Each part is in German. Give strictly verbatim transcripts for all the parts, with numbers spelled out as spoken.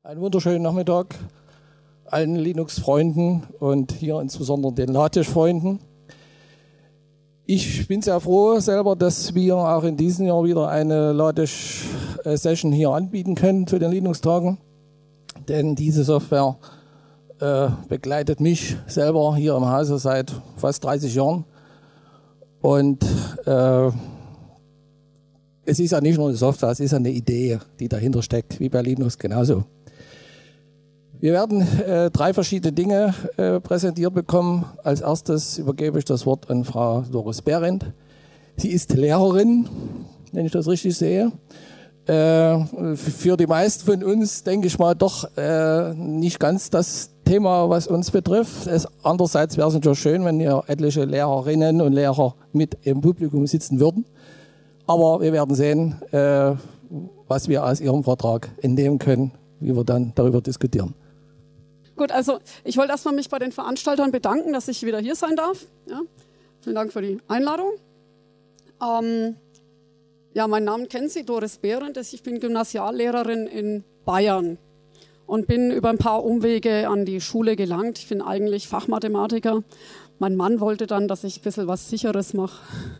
Einen wunderschönen Nachmittag allen Linux-Freunden und hier insbesondere den LaTeX-Freunden. Ich bin sehr froh selber, dass wir auch in diesem Jahr wieder eine LaTeX-Session hier anbieten können zu den Linux-Tagen. Denn diese Software äh, begleitet mich selber hier im Hause seit fast dreißig Jahren. Und äh, es ist ja nicht nur eine Software, es ist ja eine Idee, die dahinter steckt, wie bei Linux genauso. Wir werden äh, drei verschiedene Dinge äh, präsentiert bekommen. Als erstes übergebe ich das Wort an Frau Doris Behrendt. Sie ist Lehrerin, wenn ich das richtig sehe. Äh, für die meisten von uns, denke ich mal, doch äh, nicht ganz das Thema, was uns betrifft. Es, andererseits wäre es natürlich schön, wenn hier etliche Lehrerinnen und Lehrer mit im Publikum sitzen würden. Aber wir werden sehen, äh, was wir aus Ihrem Vortrag entnehmen können, wie wir dann darüber diskutieren. Gut, also ich wollte erstmal mich bei den Veranstaltern bedanken, dass ich wieder hier sein darf. Ja, vielen Dank für die Einladung. Ähm, ja, meinen Namen kennen Sie, Doris Behrendt. Ich bin Gymnasiallehrerin in Bayern und bin über ein paar Umwege an die Schule gelangt. Ich bin eigentlich Fachmathematiker. Mein Mann wollte dann, dass ich ein bisschen was Sicheres mache.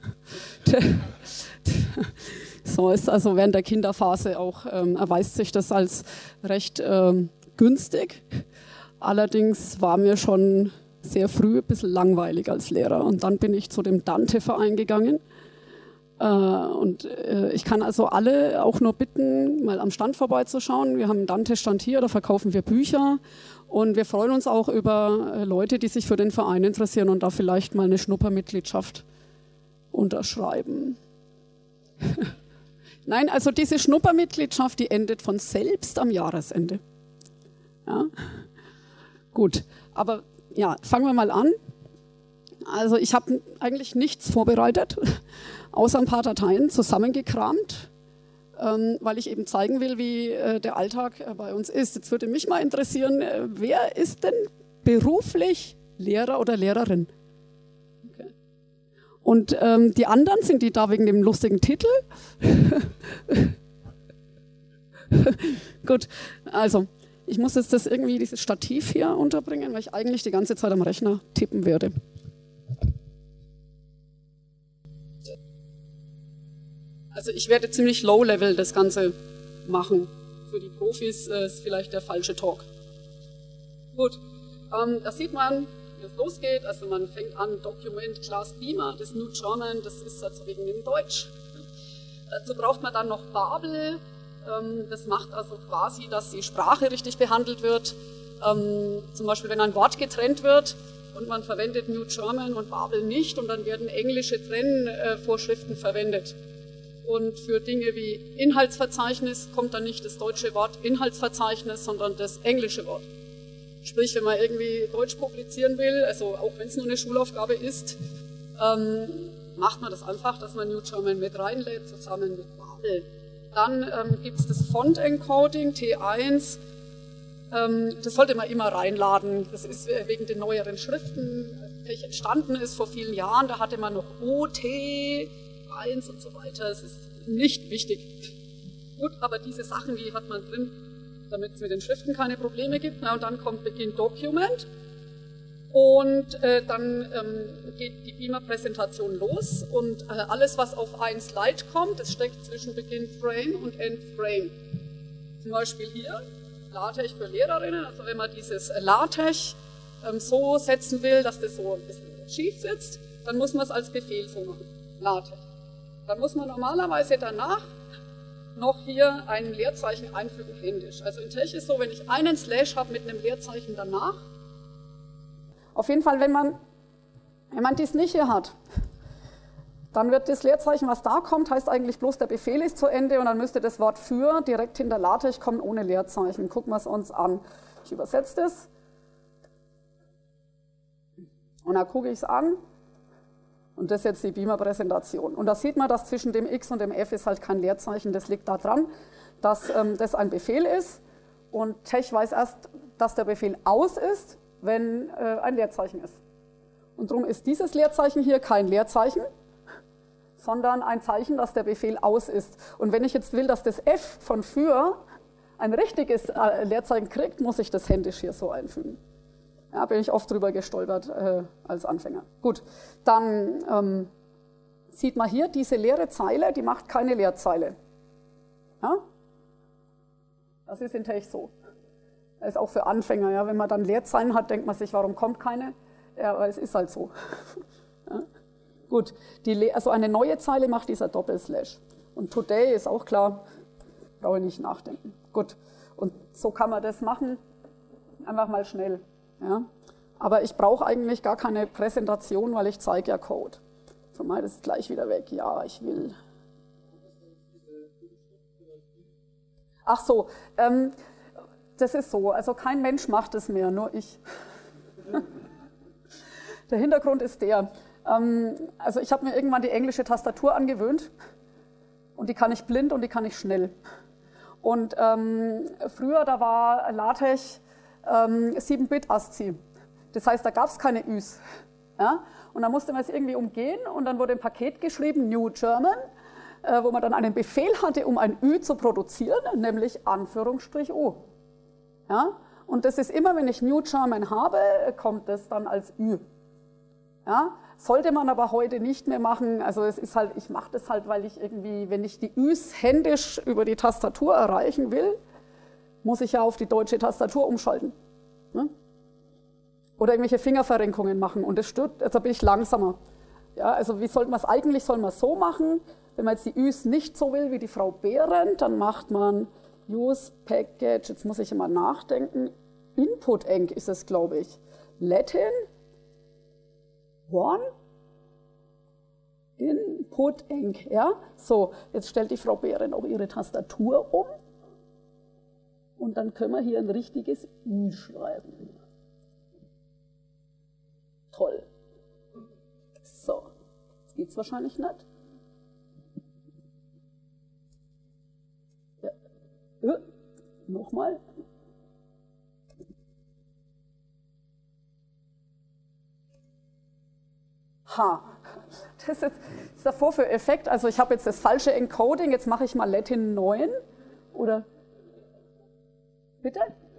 So ist also während der Kinderphase auch, ähm, erweist sich das als recht ähm, günstig. Allerdings war mir schon sehr früh ein bisschen langweilig als Lehrer. Und dann bin ich zu dem Dante-Verein gegangen. Äh, und äh, ich kann also alle auch nur bitten, mal am Stand vorbeizuschauen. Wir haben einen Dante-Stand hier, da verkaufen wir Bücher. Und wir freuen uns auch über äh, Leute, die sich für den Verein interessieren und da vielleicht mal eine Schnuppermitgliedschaft unterschreiben. Nein, also diese Schnuppermitgliedschaft, die endet von selbst am Jahresende. Ja, gut, aber ja, fangen wir mal an. Also ich habe eigentlich nichts vorbereitet, außer ein paar Dateien zusammengekramt, ähm, weil ich eben zeigen will, wie äh, der Alltag äh, bei uns ist. Jetzt würde mich mal interessieren, äh, wer ist denn beruflich Lehrer oder Lehrerin? Okay. Und ähm, die anderen, sind die da wegen dem lustigen Titel? Gut, also ich muss jetzt das irgendwie, dieses Stativ hier unterbringen, weil ich eigentlich die ganze Zeit am Rechner tippen werde. Also ich werde ziemlich low-level das Ganze machen. Für die Profis äh, ist vielleicht der falsche Talk. Gut, ähm, da sieht man, wie es losgeht. Also man fängt an, Document Class Beamer, das New German, das ist also wegen dem Deutsch. Dazu braucht man dann noch Babel. Das macht also quasi, dass die Sprache richtig behandelt wird. Ähm, zum Beispiel, wenn ein Wort getrennt wird und man verwendet New German und Babel nicht und dann werden englische Trennvorschriften verwendet. Und für Dinge wie Inhaltsverzeichnis kommt dann nicht das deutsche Wort Inhaltsverzeichnis, sondern das englische Wort. Sprich, wenn man irgendwie Deutsch publizieren will, also auch wenn es nur eine Schulaufgabe ist, ähm, macht man das einfach, dass man New German mit reinlädt, zusammen mit Babel. Dann ähm, gibt es das Font-Encoding, T eins. Ähm, das sollte man immer reinladen. Das ist äh, wegen den neueren Schriften, welche entstanden ist vor vielen Jahren. Da hatte man noch O, T, eins und so weiter. Das ist nicht wichtig. Gut, aber diese Sachen, die hat man drin, damit es mit den Schriften keine Probleme gibt. Na, und dann kommt Begin Document. Und äh, dann ähm, geht die Beamer-Präsentation los und äh, alles, was auf ein Slide kommt, das steckt zwischen Begin Frame und End Frame. Zum Beispiel hier, LaTeX für Lehrerinnen, also wenn man dieses LaTeX ähm, so setzen will, dass das so ein bisschen schief sitzt, dann muss man es als Befehl so machen, LaTeX. Dann muss man normalerweise danach noch hier ein Leerzeichen einfügen händisch. Also in Tech ist so, wenn ich einen Slash habe mit einem Leerzeichen danach, auf jeden Fall, wenn man, wenn man dies nicht hier hat, dann wird das Leerzeichen, was da kommt, heißt eigentlich bloß, der Befehl ist zu Ende und dann müsste das Wort für direkt hinter LaTeX kommen, ohne Leerzeichen. Gucken wir es uns an. Ich übersetze das. Und dann gucke ich es an. Und das ist jetzt die Beamer-Präsentation. Und da sieht man, dass zwischen dem X und dem F ist halt kein Leerzeichen. Das liegt daran, dass ähm, das ein Befehl ist. Und Tech weiß erst, dass der Befehl aus ist, wenn äh, ein Leerzeichen ist. Und darum ist dieses Leerzeichen hier kein Leerzeichen, sondern ein Zeichen, dass der Befehl aus ist. Und wenn ich jetzt will, dass das F von für ein richtiges äh, Leerzeichen kriegt, muss ich das händisch hier so einfügen. Ja, bin ich oft drüber gestolpert äh, als Anfänger. Gut, dann ähm, sieht man hier, diese leere Zeile, die macht keine Leerzeile. Ja? Das ist in Tech so. Das ist auch für Anfänger. Ja? Wenn man dann Leerzeilen hat, denkt man sich, warum kommt keine? Ja, aber es ist halt so. Ja? Gut, die, also eine neue Zeile macht dieser Doppelslash. Und today ist auch klar, brauche ich nicht nachdenken. Gut, und so kann man das machen, einfach mal schnell. Ja? Aber ich brauche eigentlich gar keine Präsentation, weil ich zeige ja Code. So, mal das gleich wieder weg. Ja, ich will. Ach so, ähm, das ist so, also kein Mensch macht es mehr, nur ich. Der Hintergrund ist der, ähm, also ich habe mir irgendwann die englische Tastatur angewöhnt und die kann ich blind und die kann ich schnell. Und ähm, früher, da war LaTeX ähm, sieben Bit ASCII, das heißt, da gab es keine Üs. Ja? Und da musste man es irgendwie umgehen und dann wurde ein Paket geschrieben, New German, äh, wo man dann einen Befehl hatte, um ein Ü zu produzieren, nämlich Anführungsstrich U. Ja? Und das ist immer, wenn ich New German habe, kommt das dann als Ü. Ja? Sollte man aber heute nicht mehr machen, also es ist halt, ich mache das halt, weil ich irgendwie, wenn ich die Üs händisch über die Tastatur erreichen will, muss ich ja auf die deutsche Tastatur umschalten. Ne? Oder irgendwelche Fingerverrenkungen machen und das stört, also bin ich langsamer. Ja, also wie sollte man es eigentlich, soll man es so machen, wenn man jetzt die Üs nicht so will wie die Frau Behrendt, dann macht man Use Package, jetzt muss ich immer nachdenken, Input Enc ist es, glaube ich, Latin, One, Input Enc, ja, so, jetzt stellt die Frau Behrendt auch ihre Tastatur um und dann können wir hier ein richtiges Ü schreiben. Toll. So, jetzt geht es wahrscheinlich nicht. Ja. Ja. Nochmal. Ha, das ist jetzt davor für Effekt. Also ich habe jetzt das falsche Encoding, jetzt mache ich mal Latin neun. Oder? Bitte?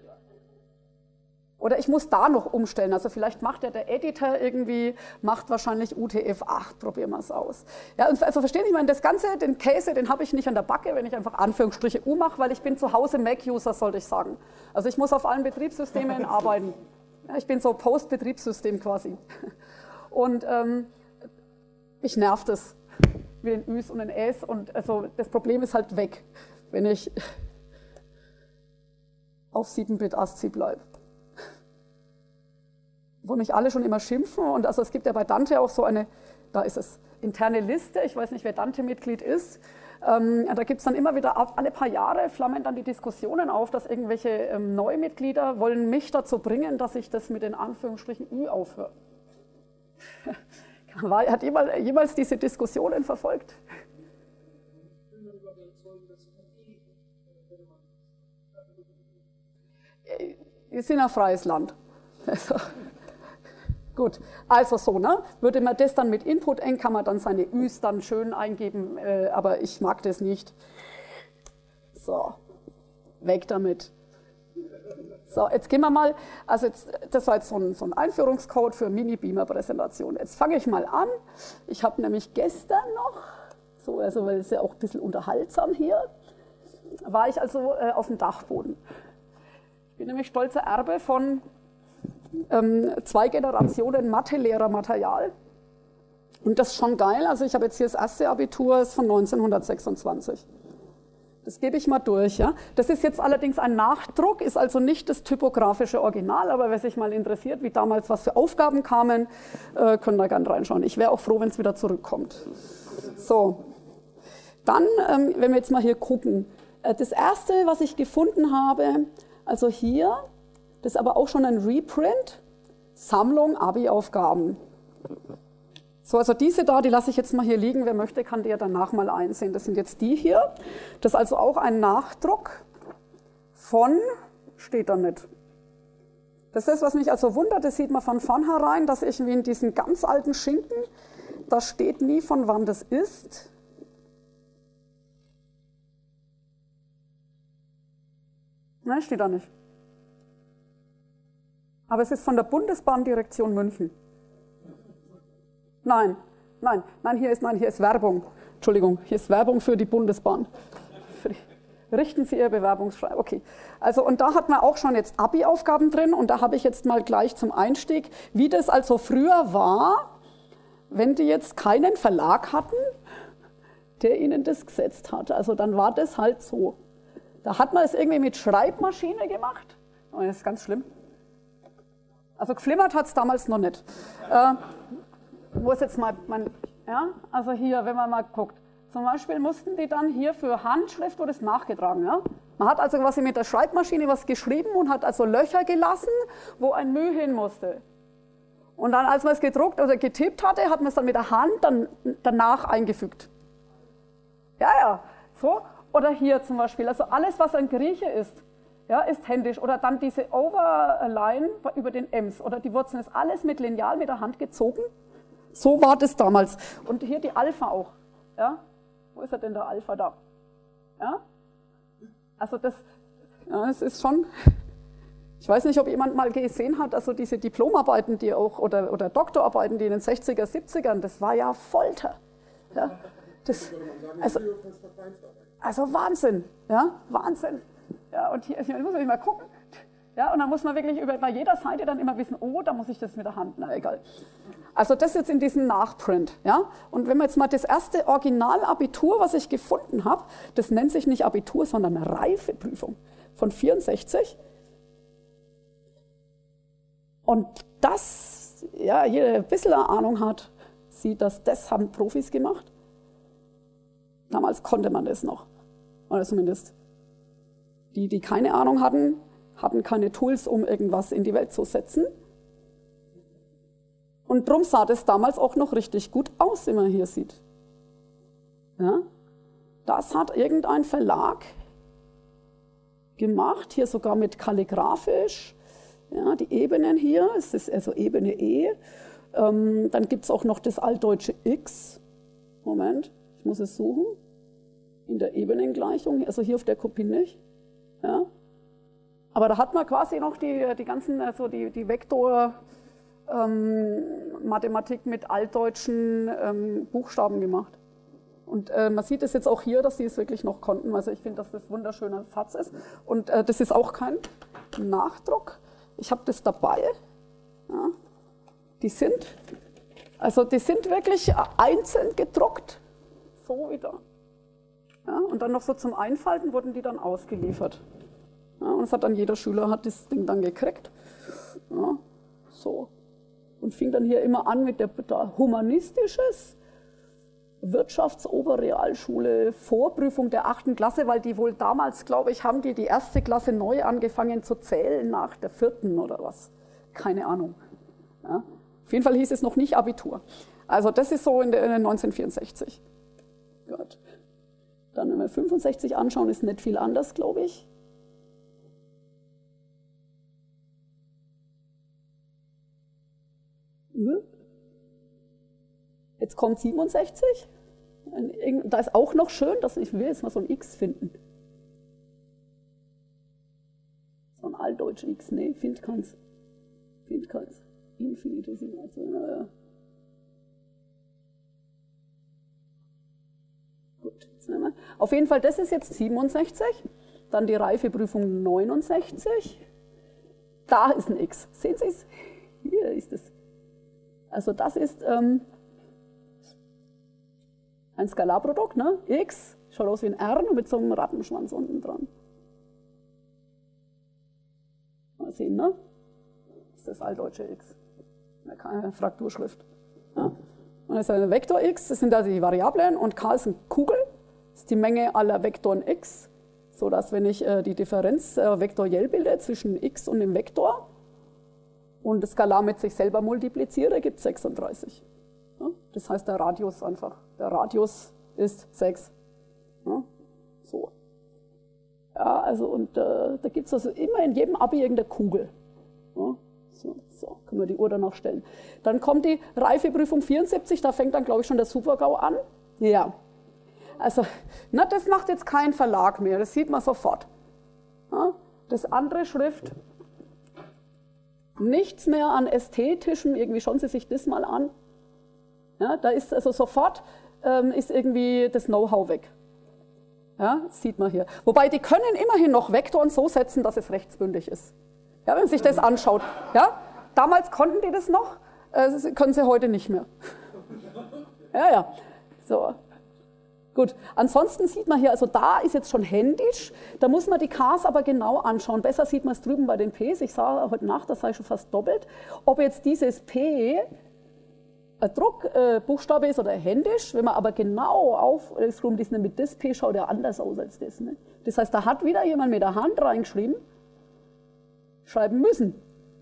Oder ich muss da noch umstellen, also vielleicht macht ja der Editor irgendwie, macht wahrscheinlich U T F acht, probieren wir es aus. Ja, also verstehen Sie, ich meine, das Ganze, den Käse, den habe ich nicht an der Backe, wenn ich einfach Anführungsstriche U mache, weil ich bin zu Hause Mac-User, sollte ich sagen. Also ich muss auf allen Betriebssystemen arbeiten. Ja, ich bin so Post-Betriebssystem quasi. Und ähm, mich nervt es mit den Üs und den Äs und also das Problem ist halt weg, wenn ich auf sieben Bit ASCII bleibe. Wo mich alle schon immer schimpfen und also es gibt ja bei Dante auch so eine, da ist es, interne Liste, ich weiß nicht, wer Dante-Mitglied ist, ähm, da gibt es dann immer wieder, alle paar Jahre flammen dann die Diskussionen auf, dass irgendwelche ähm, Neumitglieder wollen mich dazu bringen, dass ich das mit den Anführungsstrichen Ü aufhöre. War, hat jemals, jemals diese Diskussionen verfolgt? Wir sind ein freies Land. Also, gut, also so, ne? Würde man das dann mit Input Enc, kann man dann seine Üs dann schön eingeben, äh, aber ich mag das nicht. So, weg damit. So, jetzt gehen wir mal, also jetzt, das war jetzt so ein, so ein Einführungscode für Mini-Beamer-Präsentation. Jetzt fange ich mal an. Ich habe nämlich gestern noch, so, also weil es ja auch ein bisschen unterhaltsam hier, war ich also äh, auf dem Dachboden. Ich bin nämlich stolzer Erbe von ähm, zwei Generationen Mathe-Lehrermaterial. Und das ist schon geil. Also ich habe jetzt hier das erste Abitur, ist von neunzehnhundertsechsundzwanzig. Das gebe ich mal durch. Ja. Das ist jetzt allerdings ein Nachdruck, ist also nicht das typografische Original, aber wer sich mal interessiert, wie damals was für Aufgaben kamen, äh, können da gerne reinschauen. Ich wäre auch froh, wenn es wieder zurückkommt. So, dann, ähm, wenn wir jetzt mal hier gucken. Äh, das erste, was ich gefunden habe, also hier, das ist aber auch schon ein Reprint, Sammlung Abi-Aufgaben. So, also diese da, die lasse ich jetzt mal hier liegen. Wer möchte, kann die ja danach mal einsehen. Das sind jetzt die hier. Das ist also auch ein Nachdruck von, steht da nicht. Das ist, was mich also wundert, das sieht man von vornherein, dass ich wie in diesen ganz alten Schinken, da steht nie, von wann das ist. Nein, steht da nicht. Aber es ist von der Bundesbahndirektion München. Nein, nein, nein, hier ist, nein, hier ist Werbung. Entschuldigung, hier ist Werbung für die Bundesbahn. Für die, richten Sie Ihr Bewerbungsschreiben. Okay, also und da hat man auch schon jetzt Abi-Aufgaben drin und da habe ich jetzt mal gleich zum Einstieg, wie das also früher war, wenn die jetzt keinen Verlag hatten, der ihnen das gesetzt hat. Also dann war das halt so. Da hat man es irgendwie mit Schreibmaschine gemacht. Oh, das ist ganz schlimm. Also geflimmert hat es damals noch nicht. Äh, wo ist jetzt mal mein, ja, also hier, wenn man mal guckt. Zum Beispiel mussten die dann hier für Handschrift wurde es nachgetragen. Ja? Man hat also quasi mit der Schreibmaschine was geschrieben und hat also Löcher gelassen, wo ein Müh hin musste. Und dann, als man es gedruckt oder getippt hatte, hat man es dann mit der Hand dann danach eingefügt. Ja, ja, so. Oder hier zum Beispiel, also alles, was ein Grieche ist, ja, ist händisch. Oder dann diese Overline über den Ems oder die Wurzeln, ist alles mit Lineal, mit der Hand gezogen. So war das damals. Und hier die Alpha auch. Ja? Wo ist er denn, der Alpha da? Ja? Also das, ja, das ist schon, ich weiß nicht, ob jemand mal gesehen hat, also diese Diplomarbeiten, die auch, oder, oder Doktorarbeiten, die in den sechziger, siebzigern, das war ja Folter. Ja? Das, also, also Wahnsinn, ja, Wahnsinn. Ja, und hier, hier muss man mal gucken. Ja, und dann muss man wirklich über bei jeder Seite dann immer wissen, oh, da muss ich das mit der Hand, na egal. Also das jetzt in diesem Nachprint, ja. Und wenn man jetzt mal das erste Originalabitur, was ich gefunden habe, das nennt sich nicht Abitur, sondern eine Reifeprüfung von vierundsechzig. Und das, ja, jeder, der ein bisschen Ahnung hat, sieht, dass das haben Profis gemacht. Damals konnte man das noch, oder zumindest die, die keine Ahnung hatten, hatten keine Tools, um irgendwas in die Welt zu setzen. Und drum sah das damals auch noch richtig gut aus, wie man hier sieht. Ja? Das hat irgendein Verlag gemacht, hier sogar mit kalligraphisch. Ja, die Ebenen hier, es ist also Ebene E. Ähm, dann gibt es auch noch das altdeutsche X. Moment, ich muss es suchen. In der Ebenengleichung, also hier auf der Kopie nicht. Ja? Aber da hat man quasi noch die, die ganzen, also die, die Vektor-Mathematik ähm, mit altdeutschen ähm, Buchstaben gemacht. Und äh, man sieht es jetzt auch hier, dass sie es wirklich noch konnten. Also ich finde, dass das ein wunderschöner Satz ist. Und äh, das ist auch kein Nachdruck. Ich habe das dabei. Ja. Die sind, also die sind wirklich einzeln gedruckt. So wie da. Ja, und dann noch so zum Einfalten wurden die dann ausgeliefert. Ja, und es hat dann jeder Schüler hat das Ding dann gekriegt. Ja, so. Und fing dann hier immer an mit der, der humanistisches, Wirtschaftsoberrealschule, Vorprüfung der achten Klasse, weil die wohl damals, glaube ich, haben die die erste Klasse neu angefangen zu zählen nach der vierten oder was. Keine Ahnung. Ja. Auf jeden Fall hieß es noch nicht Abitur. Also das ist so in der neunzehnhundertvierundsechzig. Gut. Dann, wenn wir fünfundsechzig anschauen, ist nicht viel anders, glaube ich. Jetzt kommt siebenundsechzig. Da ist auch noch schön, dass ich will jetzt mal so ein X finden. So ein altdeutsch X, nee, find keins. Find keins. Infinitesimal. Also, naja. Gut, jetzt nehmen wir. Auf jeden Fall, das ist jetzt siebenundsechzig. Dann die Reifeprüfung neunundsechzig. Da ist ein X. Sehen Sie es? Hier ist es. Also das ist ähm, ein Skalarprodukt, ne? X, schaut aus wie ein R mit so einem Rattenschwanz unten dran. Mal sehen, ne? Das ist das altdeutsche X. Eine Frakturschrift. Ja. Und das ist ein Vektor X, das sind also die Variablen, und K ist eine Kugel, das ist die Menge aller Vektoren X, sodass, wenn ich äh, die Differenz äh, vektoriell bilde zwischen X und dem Vektor und das Skalar mit sich selber multipliziere, gibt es sechsunddreißig. Ja. Das heißt, der Radius einfach. Der Radius ist sechs. Ja. So. Ja, also, und äh, da gibt es also immer in jedem Abi irgendeine Kugel. Ja. So, so, können wir die Uhr dann noch stellen. Dann kommt die Reifeprüfung vierundsiebzig, da fängt dann, glaube ich, schon der Super-GAU an. Ja, also, na, das macht jetzt kein Verlag mehr, das sieht man sofort. Ja? das andere Schrift, nichts mehr an Ästhetischem, irgendwie schauen Sie sich das mal an. Ja, da ist also sofort ähm, ist irgendwie das Know-how weg. Ja, sieht man hier. Wobei die können immerhin noch Vektoren so setzen, dass es rechtsbündig ist. Ja, wenn man sich das anschaut. Ja, damals konnten die das noch, äh, können sie heute nicht mehr. Ja, ja. So. Gut, ansonsten sieht man hier, also da ist jetzt schon händisch, da muss man die Ks aber genau anschauen. Besser sieht man es drüben bei den Ps, ich sah heute Nacht, das sei schon fast doppelt. Ob jetzt dieses P ein Druckbuchstabe äh, ist oder händisch, wenn man aber genau auf das rum, das mit das P schaut ja anders aus als das. Ne? Das heißt, da hat wieder jemand mit der Hand reingeschrieben, schreiben müssen.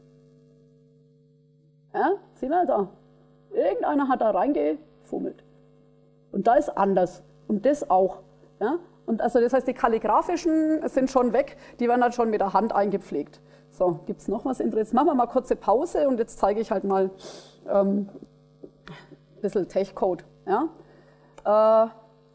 Ja, sehen wir da. Irgendeiner hat da reingefummelt. Und da ist anders. Und das auch. Ja? Und also das heißt, die kalligraphischen sind schon weg, die werden dann schon mit der Hand eingepflegt. So, gibt es noch was Interessantes? Machen wir mal kurze Pause und jetzt zeige ich halt mal ähm, ein bisschen Tech-Code. Ja? Äh,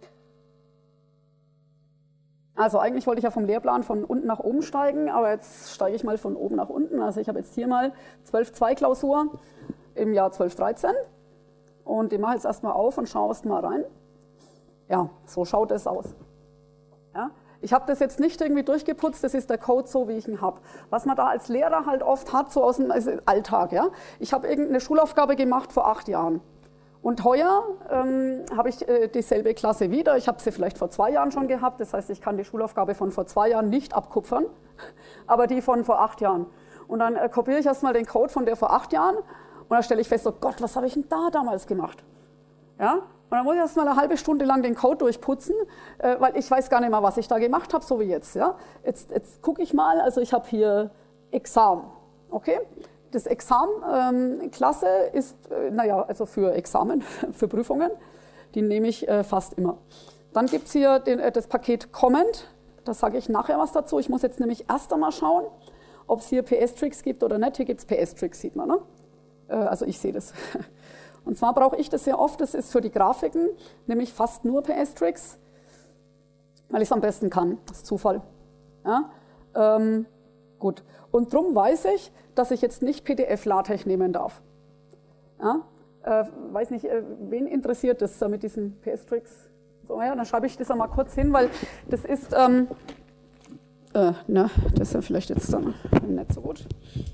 also eigentlich wollte ich ja vom Lehrplan von unten nach oben steigen, aber jetzt steige ich mal von oben nach unten. Also ich habe jetzt hier mal zwölf Komma zwei Klausur im Jahr zwölf dreizehn und die mache ich jetzt erstmal auf und schaue erst mal rein. Ja, so schaut es aus. Ja? Ich habe das jetzt nicht irgendwie durchgeputzt, das ist der Code so, wie ich ihn habe. Was man da als Lehrer halt oft hat, so aus dem also Alltag. Ja? Ich habe irgendeine Schulaufgabe gemacht vor acht Jahren. Und heuer ähm, habe ich äh, dieselbe Klasse wieder. Ich habe sie vielleicht vor zwei Jahren schon gehabt. Das heißt, ich kann die Schulaufgabe von vor zwei Jahren nicht abkupfern, aber die von vor acht Jahren. Und dann äh, kopiere ich erstmal den Code von der vor acht Jahren und dann stelle ich fest, oh Gott, was habe ich denn da damals gemacht? Ja? Und dann muss ich erst mal eine halbe Stunde lang den Code durchputzen, äh, weil ich weiß gar nicht mehr, was ich da gemacht habe, so wie jetzt. Ja? Jetzt, jetzt gucke ich mal, also ich habe hier Examen, okay? Das Examen-Klasse ähm, ist, äh, naja, also für Examen, für Prüfungen, die nehme ich äh, fast immer. Dann gibt es hier den, äh, das Paket Comment, da sage ich nachher was dazu. Ich muss jetzt nämlich erst einmal schauen, ob es hier P S-Tricks gibt oder nicht. Hier gibt es P S-Tricks, sieht man, ne? Äh, also ich sehe das. Und zwar brauche ich das sehr oft, das ist für die Grafiken, nämlich fast nur P S-Tricks, weil ich es am besten kann, das ist Zufall. Ja? Ähm, gut, und darum weiß ich, dass ich jetzt nicht P D F-LaTeX nehmen darf. Ja? Äh, weiß nicht, äh, wen interessiert das mit diesen P S-Tricks? So, ja, dann schreibe ich das einmal kurz hin, weil das ist, ähm, äh, na, das ist ja vielleicht jetzt dann nicht so gut.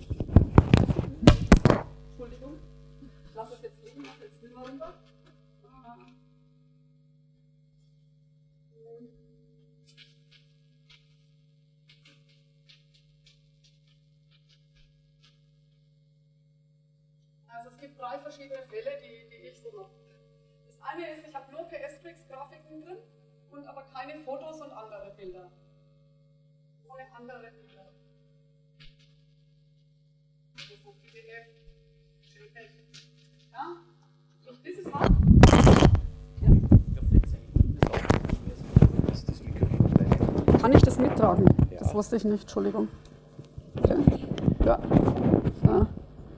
Also es gibt drei verschiedene Fälle, die, die ich so mache. Das eine ist, ich habe nur P S-Tricks-Grafiken drin und aber keine Fotos und andere Bilder. Ohne andere Bilder. Also P D F, JPEG. Ja? Und dieses hat. Ja. Kann ich das mittragen? Ja. Das wusste ich nicht, Entschuldigung. Okay. Ja. Ja.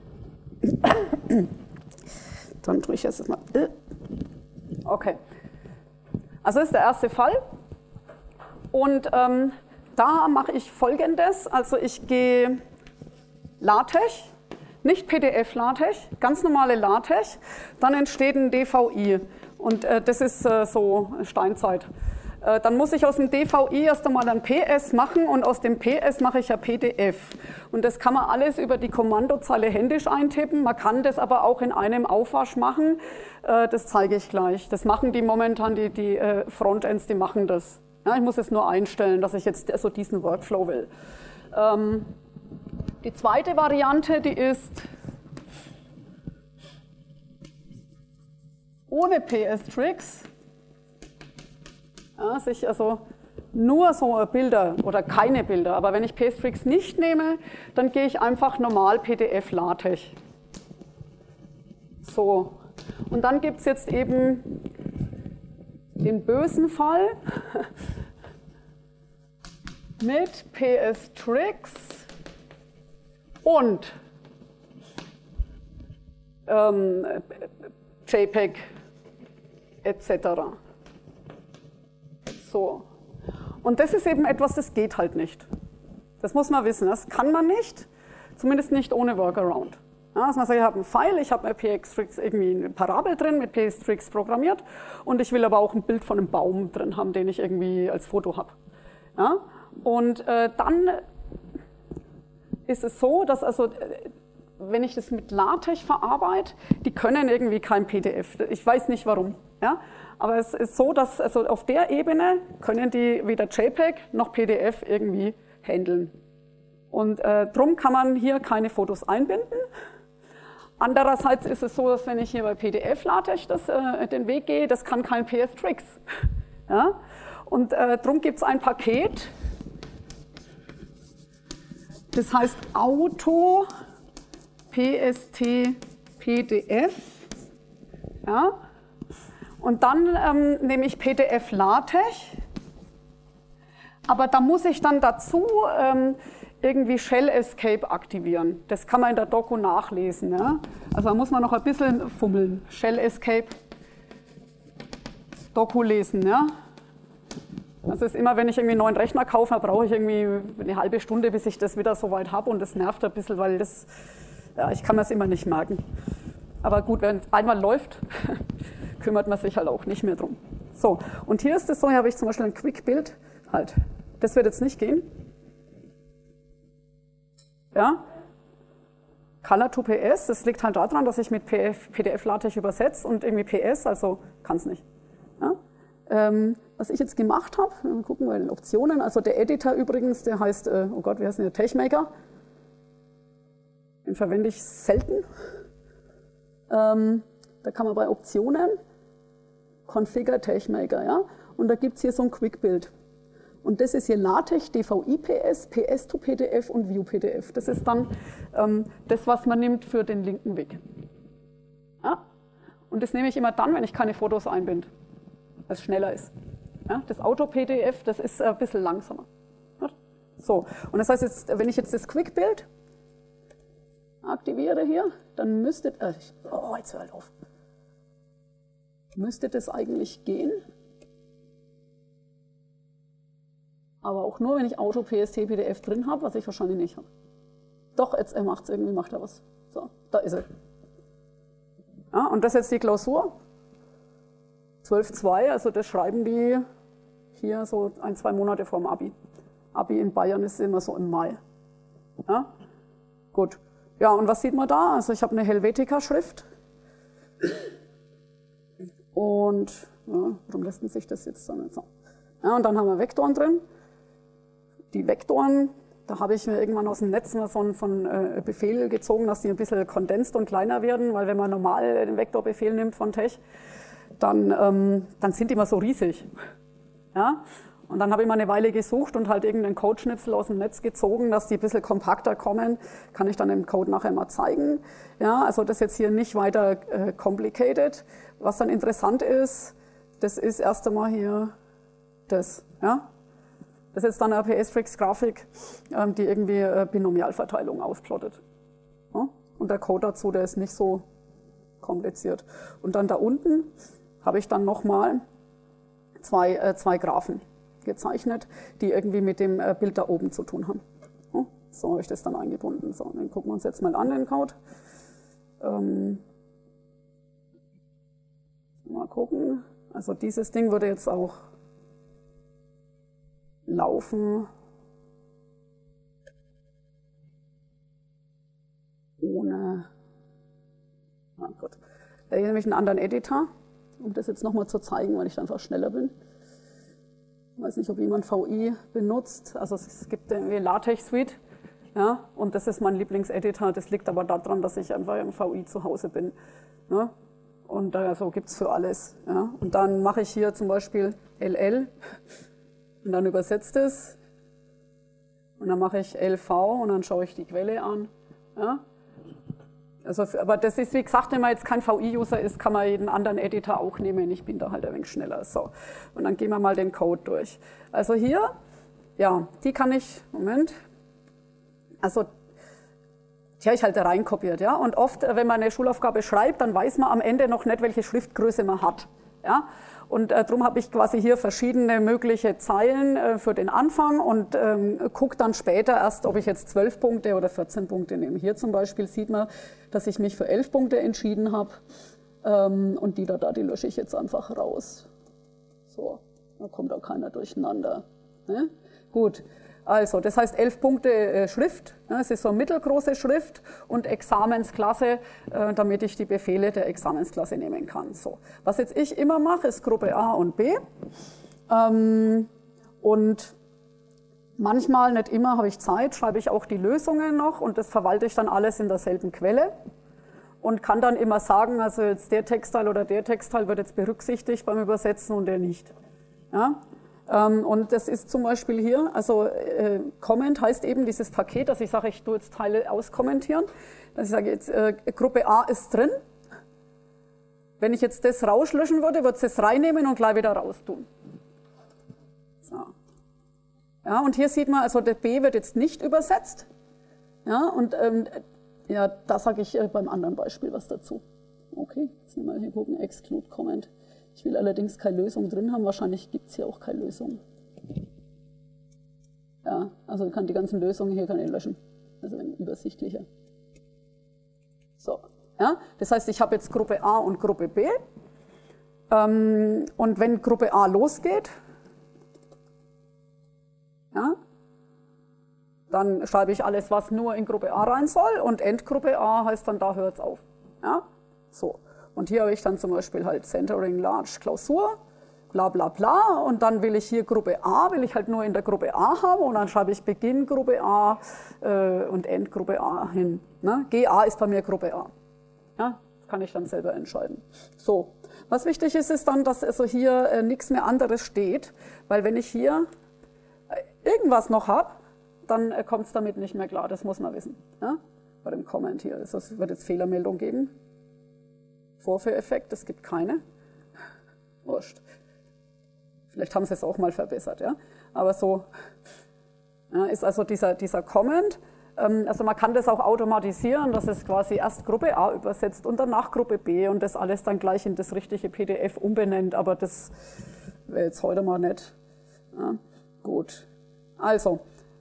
Dann tue ich jetzt mal. Okay. Also das ist der erste Fall. Und ähm, da mache ich Folgendes. Also ich gehe LaTeX, nicht P D F-LaTeX, ganz normale LaTeX. Dann entsteht ein D V I. Und äh, das ist äh, so Steinzeit. Äh, dann muss ich aus dem D V I erst einmal ein P S machen und aus dem P S mache ich ja P D F. Und das kann man alles über die Kommandozeile händisch eintippen. Man kann das aber auch in einem Aufwasch machen. Äh, das zeige ich gleich. Das machen die momentan, die, die äh, Frontends, die machen das. Ja, ich muss es nur einstellen, dass ich jetzt so diesen Workflow will. Ähm, die zweite Variante, die ist ohne P S-Tricks. Ja, sich also nur so Bilder oder keine Bilder, aber wenn ich P S-Tricks nicht nehme, dann gehe ich einfach normal P D F-LaTeX. So, und dann gibt es jetzt eben den bösen Fall mit P S-Tricks und ähm, JPEG et cetera. So. Und das ist eben etwas, das geht halt nicht. Das muss man wissen, das kann man nicht, zumindest nicht ohne Workaround. Ja, also man sagt, ich habe einen Pfeil, ich habe mit P X Tricks irgendwie eine Parabel drin, mit P X Tricks programmiert und ich will aber auch ein Bild von einem Baum drin haben, den ich irgendwie als Foto habe. Ja, und äh, dann ist es so, dass also, wenn ich das mit LaTeX verarbeite, die können irgendwie kein P D F. Ich weiß nicht warum. Ja? Aber es ist so, dass also auf der Ebene können die weder JPEG noch P D F irgendwie handeln. Und äh, drum kann man hier keine Fotos einbinden. Andererseits ist es so, dass wenn ich hier bei P D F-LaTeX das, äh, den Weg gehe, das kann kein P S Tricks. Ja? Und äh, drum gibt es ein Paket, das heißt Auto P S T P D F. Ja? Und dann ähm, nehme ich P D F-LaTeX. Aber da muss ich dann dazu ähm, irgendwie Shell Escape aktivieren. Das kann man in der Doku nachlesen. Ja? Also da muss man noch ein bisschen fummeln. Shell Escape Doku lesen. Ja? Also ist immer, wenn ich irgendwie einen neuen Rechner kaufe, brauche ich irgendwie eine halbe Stunde, bis ich das wieder so weit habe. Und das nervt ein bisschen, weil das, ja, ich kann mir das immer nicht merken. Aber gut, wenn es einmal läuft, kümmert man sich halt auch nicht mehr drum. So, und hier ist es so, hier habe ich zum Beispiel ein Quick-Bild. Halt, das wird jetzt nicht gehen. Ja, Color to P S, das liegt halt daran, dass ich mit P D F-LaTeX übersetze und irgendwie P S, also kann es nicht. Ja? Ähm, was ich jetzt gemacht habe, wir gucken bei den Optionen, also der Editor übrigens, der heißt, äh, oh Gott, wie heißt denn der, TechMaker. Den verwende ich selten. Ähm, da kann man bei Optionen, Configure TechMaker, ja, und da gibt es hier so ein Quick-Bild. Und das ist hier LaTeX, D V I P S, P S to P D F und View P D F. Das ist dann ähm, das, was man nimmt für den linken Weg. Ja? Und das nehme ich immer dann, wenn ich keine Fotos einbinde, weil es schneller ist. Ja? Das Auto-P D F, das ist ein bisschen langsamer. Ja? So, und das heißt, jetzt, wenn ich jetzt das Quick-Bild aktiviere hier, dann müsste, äh, oh, jetzt hör halt auf, müsste das eigentlich gehen. Aber auch nur, wenn ich Auto P S T P D F drin habe, was ich wahrscheinlich nicht habe. Doch, jetzt er macht es irgendwie, macht er was. So, da ist er. Ja, und das ist jetzt die Klausur. zwölf Komma zwei, also das schreiben die hier so ein, zwei Monate vor dem Abi. Abi in Bayern ist immer so im Mai. Ja, gut. Ja, und was sieht man da? Also ich habe eine Helvetica-Schrift. Und, ja, warum lässt man sich das jetzt dann nicht so? Ja, und dann haben wir Vektoren drin. Die Vektoren, da habe ich mir irgendwann aus dem Netz mal so einen, so einen äh, Befehl gezogen, dass die ein bisschen kondensiert und kleiner werden, weil wenn man normal den Vektorbefehl nimmt von Tech, dann, ähm, dann sind die immer so riesig. Ja? Und dann habe ich mal eine Weile gesucht und halt irgendeinen Codeschnipsel aus dem Netz gezogen, dass die ein bisschen kompakter kommen. Kann ich dann im Code nachher mal zeigen. Ja, also das ist jetzt hier nicht weiter äh, complicated. Was dann interessant ist, das ist erst einmal hier das. Ja? Das ist dann eine P S Tricks Grafik, ähm, die irgendwie äh, Binomialverteilung ausplottet. Ja? Und der Code dazu, der ist nicht so kompliziert. Und dann da unten habe ich dann nochmal zwei, äh, zwei Graphen gezeichnet, die irgendwie mit dem äh, Bild da oben zu tun haben. Ja? So habe ich das dann eingebunden. So, dann gucken wir uns jetzt mal an den Code. Ähm, mal gucken. Also dieses Ding würde jetzt auch laufen ohne, ah Gott, da hier nämlich einen anderen Editor, um das jetzt nochmal zu zeigen, weil ich einfach schneller bin. Ich weiß nicht, ob jemand V I benutzt, also es gibt den LaTeX Suite, ja, und das ist mein Lieblingseditor, das liegt aber daran, dass ich einfach im V I zu Hause bin. Ne? Und also gibt es für alles. Ja? Und dann mache ich hier zum Beispiel L L. Und dann übersetzt es und dann mache ich L V und dann schaue ich die Quelle an. Ja? Also, aber das ist, wie gesagt, wenn man jetzt kein V I-User ist, kann man jeden anderen Editor auch nehmen. Ich bin da halt ein wenig schneller. So. Und dann gehen wir mal den Code durch. Also hier, ja, die kann ich, Moment, also die habe ich halt da reinkopiert. Ja? Und oft, wenn man eine Schulaufgabe schreibt, dann weiß man am Ende noch nicht, welche Schriftgröße man hat. Ja? Und äh, darum habe ich quasi hier verschiedene mögliche Zeilen äh, für den Anfang und ähm, gucke dann später erst, ob ich jetzt zwölf Punkte oder vierzehn Punkte nehme. Hier zum Beispiel sieht man, dass ich mich für elf Punkte entschieden habe ähm, und die da, da, die lösche ich jetzt einfach raus. So, da kommt auch keiner durcheinander. Ne? Gut. Also, das heißt elf Punkte äh, Schrift, ne, es ist so eine mittelgroße Schrift und Examensklasse, äh, damit ich die Befehle der Examensklasse nehmen kann. So. Was jetzt ich immer mache, ist Gruppe A und B. Ähm, und manchmal, nicht immer, habe ich Zeit, schreibe ich auch die Lösungen noch und das verwalte ich dann alles in derselben Quelle. Und kann dann immer sagen, also jetzt der Textteil oder der Textteil wird jetzt berücksichtigt beim Übersetzen und der nicht. Ja? Und das ist zum Beispiel hier, also äh, Comment heißt eben dieses Paket, dass ich sage, ich tue jetzt Teile auskommentieren. Dass ich sage jetzt, äh, Gruppe A ist drin. Wenn ich jetzt das rauslöschen würde, würde es das reinnehmen und gleich wieder raus tun. So. Ja, und hier sieht man, also der B wird jetzt nicht übersetzt. Ja, und ähm, ja, da sage ich äh, beim anderen Beispiel was dazu. Okay, jetzt mal hier gucken, Exclude Comment. Ich will allerdings keine Lösung drin haben, wahrscheinlich gibt es hier auch keine Lösung. Ja, also ich kann die ganzen Lösungen hier kann ich löschen, also übersichtlicher. So, ja, das heißt, ich habe jetzt Gruppe A und Gruppe B. Ähm, und wenn Gruppe A losgeht, ja, dann schreibe ich alles, was nur in Gruppe A rein soll und Endgruppe A heißt dann, da hört es auf. Ja, so. Und hier habe ich dann zum Beispiel halt Centering Large Klausur, bla bla bla. Und dann will ich hier Gruppe A, will ich halt nur in der Gruppe A haben. Und dann schreibe ich Beginn Gruppe A äh, und Endgruppe A hin. Ne? G A ist bei mir Gruppe A. Ja, das kann ich dann selber entscheiden. So, was wichtig ist, ist dann, dass also hier äh, nichts mehr anderes steht. Weil wenn ich hier äh, irgendwas noch habe, dann äh, kommt es damit nicht mehr klar. Das muss man wissen. Ja? Bei dem Comment hier. Es wird jetzt Fehlermeldung geben. Vorführeffekt, es gibt keine. Wurscht. Vielleicht haben sie es auch mal verbessert, ja. Aber so ja, ist also dieser, dieser Comment. Ähm, also man kann das auch automatisieren, dass es quasi erst Gruppe A übersetzt und danach Gruppe B und das alles dann gleich in das richtige P D F umbenennt. Aber das wäre jetzt heute mal nicht. Ja, gut. Also,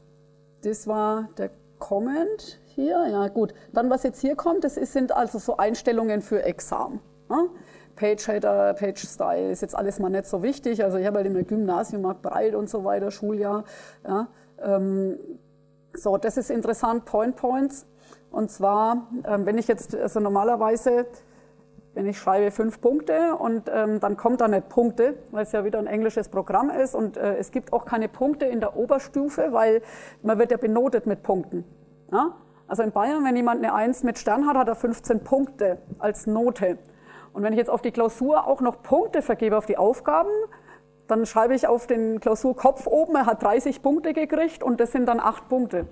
das war der Comment hier, ja gut. Dann was jetzt hier kommt, das sind also so Einstellungen für Examen. Ja? Page Header, Page Style ist jetzt alles mal nicht so wichtig. Also ich habe halt immer Gymnasium, Markt Breit und so weiter, Schuljahr. Ja? Ähm, so, das ist interessant, Point Points. Und zwar, ähm, wenn ich jetzt, also normalerweise, wenn ich schreibe fünf Punkte und ähm, dann kommt da nicht Punkte, weil es ja wieder ein englisches Programm ist und äh, es gibt auch keine Punkte in der Oberstufe, weil man wird ja benotet mit Punkten. Ja? Also in Bayern, wenn jemand eine eins mit Stern hat, hat er fünfzehn Punkte als Note. Und wenn ich jetzt auf die Klausur auch noch Punkte vergebe auf die Aufgaben, dann schreibe ich auf den Klausurkopf oben, er hat dreißig Punkte gekriegt und das sind dann acht Punkte.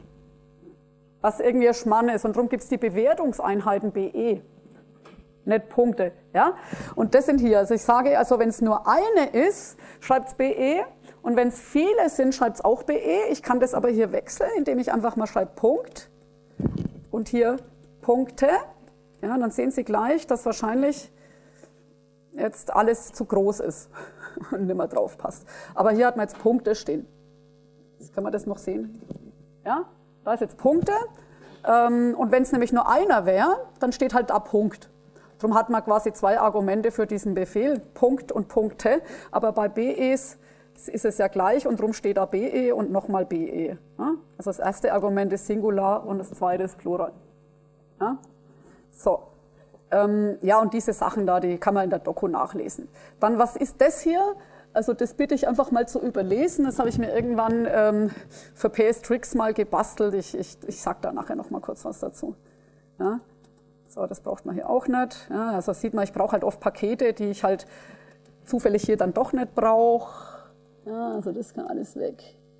Was irgendwie ein Schmarrn ist. Und darum gibt es die Bewertungseinheiten B E. Nicht Punkte. Ja? Und das sind hier, also ich sage, also wenn es nur eine ist, schreibt es B E. Und wenn es viele sind, schreibt es auch B E. Ich kann das aber hier wechseln, indem ich einfach mal schreibe Punkt. Und hier Punkte, ja, dann sehen Sie gleich, dass wahrscheinlich jetzt alles zu groß ist und nicht mehr drauf passt. Aber hier hat man jetzt Punkte stehen. Jetzt kann man das noch sehen. Ja, da ist jetzt Punkte. Und wenn es nämlich nur einer wäre, dann steht halt da Punkt. Darum hat man quasi zwei Argumente für diesen Befehl, Punkt und Punkte. Aber bei B Es ist es ja gleich und darum steht da B E und nochmal B E. Ja? Also das erste Argument ist Singular und das zweite ist Plural. Ja? So. Ähm, ja, und diese Sachen da, die kann man in der Doku nachlesen. Dann, was ist das hier? Also das bitte ich einfach mal zu überlesen. Das habe ich mir irgendwann ähm, für P S Tricks mal gebastelt. Ich, ich, ich sage da nachher noch mal kurz was dazu. Ja? So, das braucht man hier auch nicht. Ja, also sieht man, ich brauche halt oft Pakete, die ich halt zufällig hier dann doch nicht brauche. Ja, also das kann alles weg.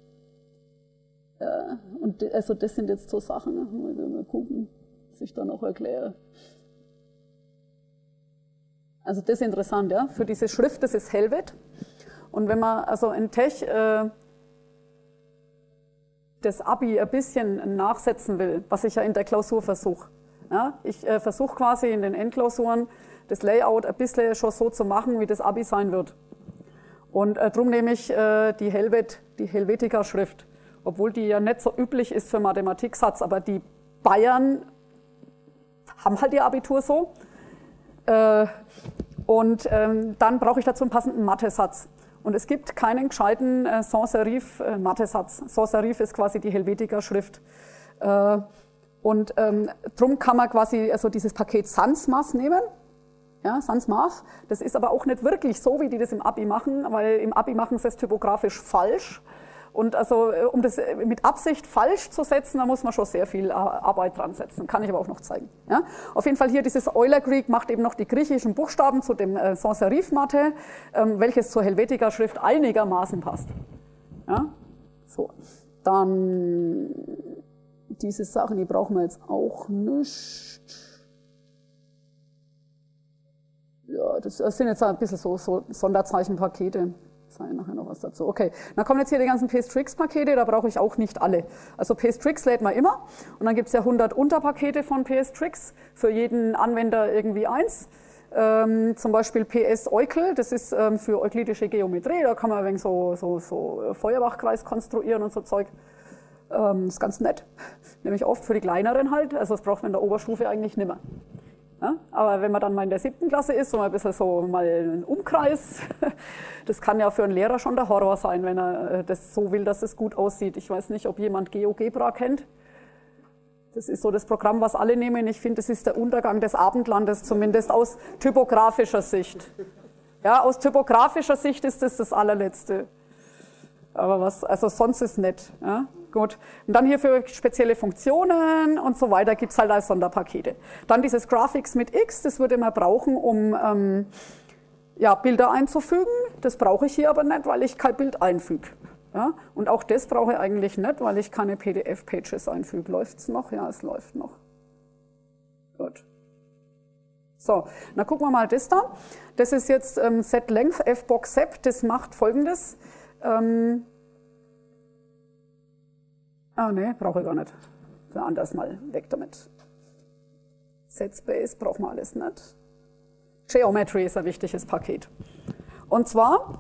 Ja, und also das sind jetzt so Sachen, mal gucken, was ich da noch erkläre. Also das ist interessant, ja. Für diese Schrift, das ist Helvet. Und wenn man also in Tech äh, das Abi ein bisschen nachsetzen will, was ich ja in der Klausur versuche, Ja, ich äh, versuche quasi in den Endklausuren das Layout ein bisschen schon so zu machen, wie das Abi sein wird. Und äh, darum nehme ich äh, die, Helvet, die Helvetica-Schrift, obwohl die ja nicht so üblich ist für Mathematiksatz, aber die Bayern haben halt ihr Abitur so. Äh, und ähm, dann brauche ich dazu einen passenden Mathesatz. Und es gibt keinen gescheiten äh, Sans-Serif-Mathesatz. Äh, Sans-Serif ist quasi die Helvetica-Schrift. Äh, und ähm, darum kann man quasi also dieses Paket Sans-Math nehmen. Ja, Sans-Math. Das ist aber auch nicht wirklich so, wie die das im Abi machen, weil im Abi machen sie es typografisch falsch. Und also, um das mit Absicht falsch zu setzen, da muss man schon sehr viel Arbeit dran setzen. Kann ich aber auch noch zeigen. Ja? Auf jeden Fall hier dieses Euler Greek macht eben noch die griechischen Buchstaben zu dem äh, Sans-Serif-Mathe, ähm, welches zur Helvetica-Schrift einigermaßen passt. Ja? So. Dann diese Sachen, die brauchen wir jetzt auch nicht. Ja, das sind jetzt ein bisschen so, so Sonderzeichenpakete. Sage ich nachher noch was dazu. Okay, dann kommen jetzt hier die ganzen P S-Tricks-Pakete, da brauche ich auch nicht alle. Also P S-Tricks lädt man immer und dann gibt es ja hundert Unterpakete von P S-Tricks, für jeden Anwender irgendwie eins. Ähm, zum Beispiel P S-Euclid, das ist ähm, für euklidische Geometrie, da kann man ein wenig so, so, so Feuerbachkreis konstruieren und so Zeug. Ähm, ist ganz nett, nämlich oft für die kleineren halt, also das braucht man in der Oberstufe eigentlich nicht mehr. Ja, aber wenn man dann mal in der siebten Klasse ist, so mal ein bisschen so mal einen Umkreis, das kann ja für einen Lehrer schon der Horror sein, wenn er das so will, dass es gut aussieht. Ich weiß nicht, ob jemand GeoGebra kennt. Das ist so das Programm, was alle nehmen. Ich finde, das ist der Untergang des Abendlandes, zumindest aus typografischer Sicht. Ja, aus typografischer Sicht ist das das allerletzte. Aber was, also sonst ist nett. Ja. Gut. Und dann hier für spezielle Funktionen und so weiter gibt es halt als Sonderpakete. Dann dieses Graphics mit X, das würde man brauchen, um ähm, ja, Bilder einzufügen. Das brauche ich hier aber nicht, weil ich kein Bild einfüge. Ja? Und auch das brauche ich eigentlich nicht, weil ich keine P D F-Pages einfüge. Läuft es noch? Ja, es läuft noch. Gut. So, dann gucken wir mal das da. Das ist jetzt ähm, Set-Length F-Box-Sep. Das macht Folgendes. Ähm, Ah, ne, brauche ich gar nicht. Für anders mal weg damit. Set-Space brauchen wir alles nicht. Geometry ist ein wichtiges Paket. Und zwar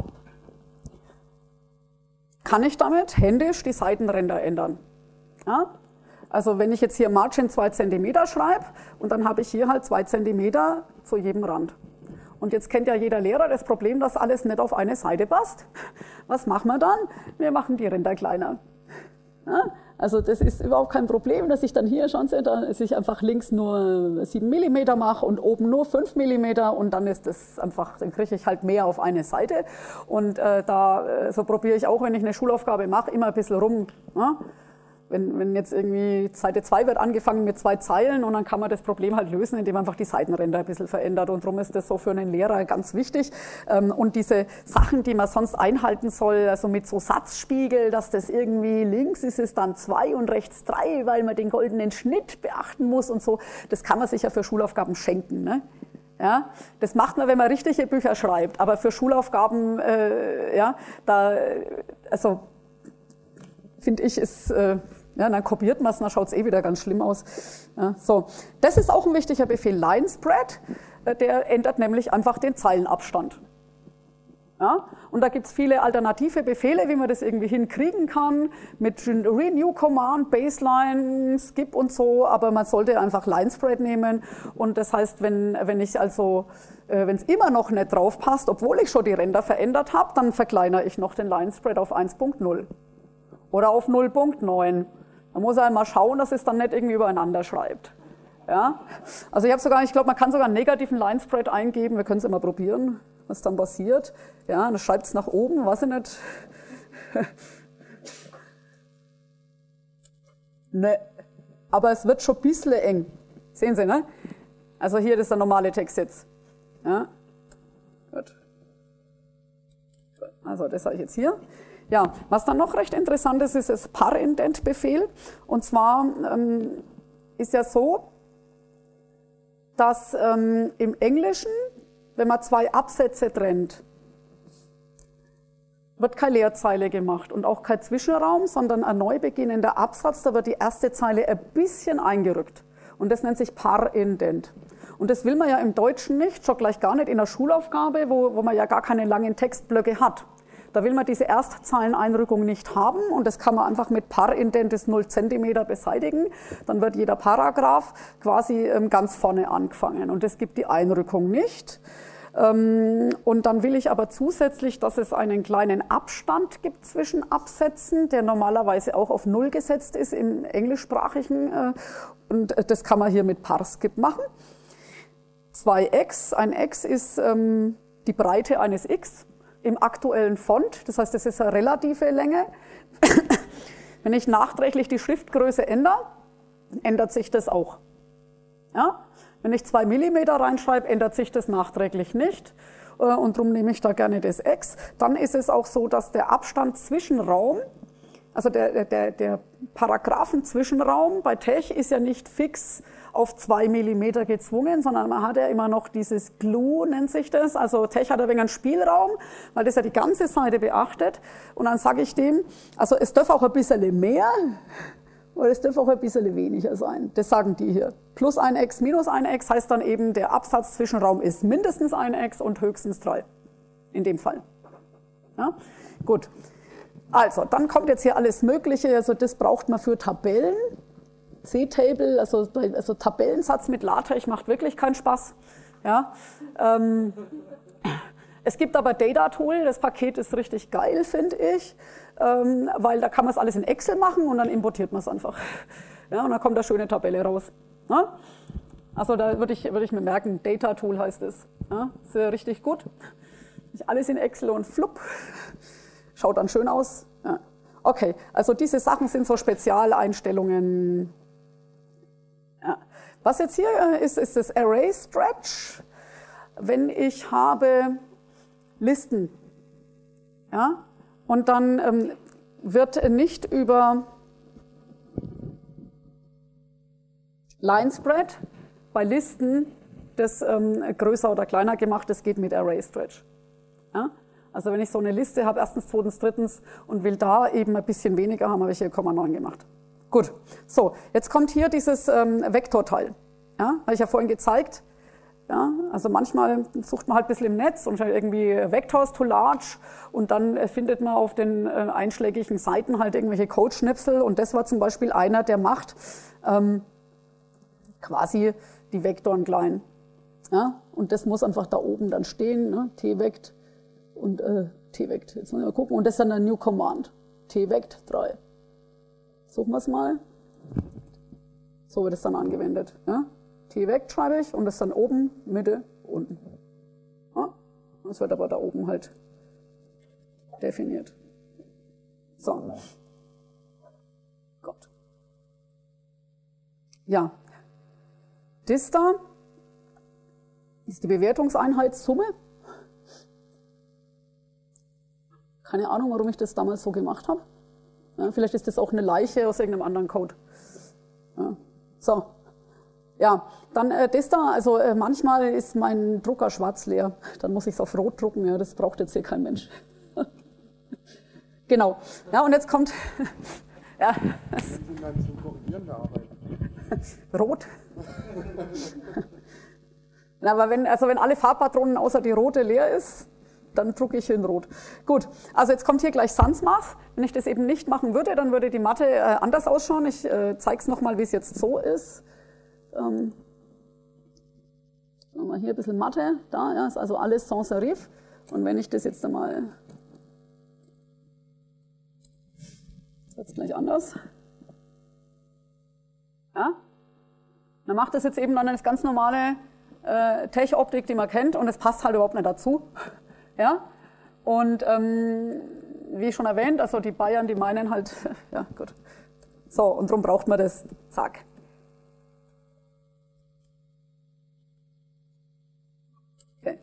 kann ich damit händisch die Seitenränder ändern. Ja? Also wenn ich jetzt hier Margin zwei Zentimeter schreibe und dann habe ich hier halt zwei Zentimeter zu jedem Rand. Und jetzt kennt ja jeder Lehrer das Problem, dass alles nicht auf eine Seite passt. Was machen wir dann? Wir machen die Ränder kleiner. Ja? Also das ist überhaupt kein Problem, dass ich dann hier schon sehe, dass ich einfach links nur sieben Millimeter mache und oben nur fünf Millimeter und dann ist das einfach, dann kriege ich halt mehr auf eine Seite. Und äh, da so probiere ich auch, wenn ich eine Schulaufgabe mache, immer ein bisschen rum. Ja? Wenn, wenn jetzt irgendwie Seite zwei wird angefangen mit zwei Zeilen und dann kann man das Problem halt lösen, indem man einfach die Seitenränder ein bisschen verändert und darum ist das so für einen Lehrer ganz wichtig. Und diese Sachen, die man sonst einhalten soll, also mit so Satzspiegel, dass das irgendwie links ist es dann zwei und rechts drei, weil man den goldenen Schnitt beachten muss und so, das kann man sich ja für Schulaufgaben schenken, ne? Ja, das macht man, wenn man richtige Bücher schreibt, aber für Schulaufgaben, äh, ja, da, also finde ich, ist, äh, ja, dann kopiert man es, dann schaut es eh wieder ganz schlimm aus. Ja, so. Das ist auch ein wichtiger Befehl, Line Spread, äh, der ändert nämlich einfach den Zeilenabstand. Ja, und da gibt es viele alternative Befehle, wie man das irgendwie hinkriegen kann, mit Renew Command, Baseline, Skip und so, aber man sollte einfach Line Spread nehmen und das heißt, wenn, wenn ich also, äh, wenn es immer noch nicht drauf passt, obwohl ich schon die Ränder verändert habe, dann verkleinere ich noch den Line Spread auf eins Punkt null. Oder auf null Punkt neun. Da muss er einmal schauen, dass es dann nicht irgendwie übereinander schreibt. Ja? Also ich habe sogar, ich glaube, man kann sogar einen negativen Line Spread eingeben. Wir können es immer probieren, was dann passiert. Ja, dann schreibt es nach oben, weiß ich nicht. Ne. Aber es wird schon ein bisschen eng. Sehen Sie, ne? Also hier, das ist der normale Text jetzt. Ja? Gut. Also das habe ich jetzt hier. Ja, was dann noch recht interessant ist, ist das Parindent-Befehl. Und zwar ähm, ist ja so, dass ähm, im Englischen, wenn man zwei Absätze trennt, wird keine Leerzeile gemacht und auch kein Zwischenraum, sondern ein neu beginnender Absatz, da wird die erste Zeile ein bisschen eingerückt. Und das nennt sich Paar-Indent. Und das will man ja im Deutschen nicht, schon gleich gar nicht in der Schulaufgabe, wo, wo man ja gar keine langen Textblöcke hat. Da will man diese Erstzahleneinrückung nicht haben und das kann man einfach mit Paar-Indent des null Zentimeter beseitigen. Dann wird jeder Paragraph quasi ganz vorne angefangen und das gibt die Einrückung nicht. Und dann will ich aber zusätzlich, dass es einen kleinen Abstand gibt zwischen Absätzen, der normalerweise auch auf null gesetzt ist im englischsprachigen. Und das kann man hier mit Parskip machen. zwei x, ein x ist ähm, die Breite eines x im aktuellen Font. Das heißt, das ist eine relative Länge. Wenn ich nachträglich die Schriftgröße ändere, ändert sich das auch. Ja? Wenn ich zwei Millimeter reinschreibe, ändert sich das nachträglich nicht. Und darum nehme ich da gerne das X. Dann ist es auch so, dass der Abstand-Zwischenraum, also der, der, der Paragraphen-Zwischenraum bei Tech ist ja nicht fix auf zwei Millimeter gezwungen, sondern man hat ja immer noch dieses Glue, nennt sich das. Also Tech hat ein wenig einen Spielraum, weil das ja die ganze Seite beachtet. Und dann sage ich dem, also es darf auch ein bisschen mehr, oder es darf auch ein bisschen weniger sein. Das sagen die hier. Plus ein X, minus ein X heißt dann eben, der Absatzzwischenraum ist mindestens ein X und höchstens drei. In dem Fall. Ja? Gut. Also, dann kommt jetzt hier alles Mögliche. Also, das braucht man für Tabellen. C-Table, also, also Tabellensatz mit LaTeX macht wirklich keinen Spaß. Ja? Ähm, es gibt aber Data Tool, das Paket ist richtig geil, finde ich. Ähm, weil da kann man es alles in Excel machen und dann importiert man es einfach. Ja, und dann kommt da schöne Tabelle raus. Ja? Also da würde ich, würde ich mir merken, Data Tool heißt es. Ja? Ist ja richtig gut. Alles in Excel und flupp. Schaut dann schön aus. Ja. Okay, also diese Sachen sind so Spezialeinstellungen. Ja. Was jetzt hier ist, ist das Array Stretch. Wenn ich habe Listen, ja, und dann ähm, wird nicht über Line Spread bei Listen das ähm, größer oder kleiner gemacht, das geht mit Array Stretch. Ja? Also wenn ich so eine Liste habe, erstens, zweitens, drittens und will da eben ein bisschen weniger haben, habe ich hier Komma neun gemacht. Gut, so, jetzt kommt hier dieses ähm, Vektorteil. Ja? Habe ich ja vorhin gezeigt. Ja, also manchmal sucht man halt ein bisschen im Netz und irgendwie Vectors to large und dann findet man auf den äh, einschlägigen Seiten halt irgendwelche Codeschnipsel und das war zum Beispiel einer, der macht ähm, quasi die Vektoren klein. Ja, und das muss einfach da oben dann stehen, ne? T-Vect und äh, T-Vect. Jetzt muss ich mal gucken und das ist dann ein New Command. T-Vect drei. Suchen wir es mal. So wird es dann angewendet. Ja? T-Vect schreibe ich und das dann oben, Mitte, unten. Ja? Das wird aber da oben halt definiert. So. Gott. Ja. Das da ist die Bewertungseinheit Summe. Keine Ahnung, warum ich das damals so gemacht habe. Ja, vielleicht ist das auch eine Leiche aus irgendeinem anderen Code. Ja. So. Ja, dann äh, das da, also äh, manchmal ist mein Drucker schwarz leer, dann muss ich es auf rot drucken, ja, das braucht jetzt hier kein Mensch. Genau, ja, und jetzt kommt, ja. Sie dann zum Korrigieren der Arbeit. Rot. Na, aber wenn, also wenn alle Farbpatronen außer die rote leer ist, dann drucke ich in Rot. Gut, also jetzt kommt hier gleich Sans Math. Wenn ich das eben nicht machen würde, dann würde die Mathe äh, anders ausschauen. Ich äh, zeige es nochmal, wie es jetzt so ist. Ähm, mal hier ein bisschen Mathe, da ja, ist also alles sans serif. Und wenn ich das jetzt einmal, jetzt wird es gleich anders. Ja, dann macht das jetzt eben dann eine ganz normale äh, Tech-Optik, die man kennt, und es passt halt überhaupt nicht dazu. Ja, und ähm, wie schon erwähnt, also die Bayern, die meinen halt, ja gut. So, und darum braucht man das, zack. Okay.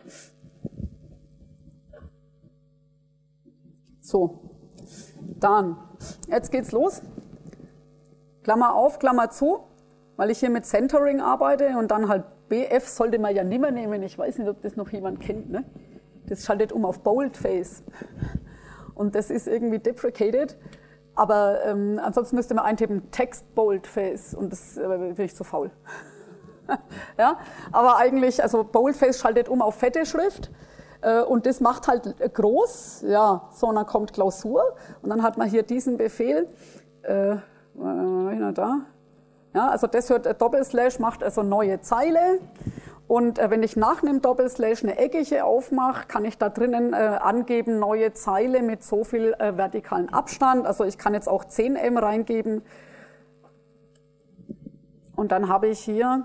So, dann, jetzt geht's los. Klammer auf, Klammer zu, weil ich hier mit Centering arbeite und dann halt B F sollte man ja nicht mehr nehmen. Ich weiß nicht, ob das noch jemand kennt, ne? Das schaltet um auf Boldface und das ist irgendwie deprecated. Aber ähm, ansonsten müsste man eintippen Text Boldface und das äh, bin ich zu faul. Ja, aber eigentlich, also Boldface schaltet um auf fette Schrift äh, und das macht halt groß, ja, so und dann kommt Klausur und dann hat man hier diesen Befehl, äh, äh, da, ja, also das hört äh, Doppelslash, macht also neue Zeile und äh, wenn ich nach einem Doppelslash eine eckige aufmache, kann ich da drinnen äh, angeben, neue Zeile mit so viel äh, vertikalen Abstand, also ich kann jetzt auch zehn M reingeben und dann habe ich hier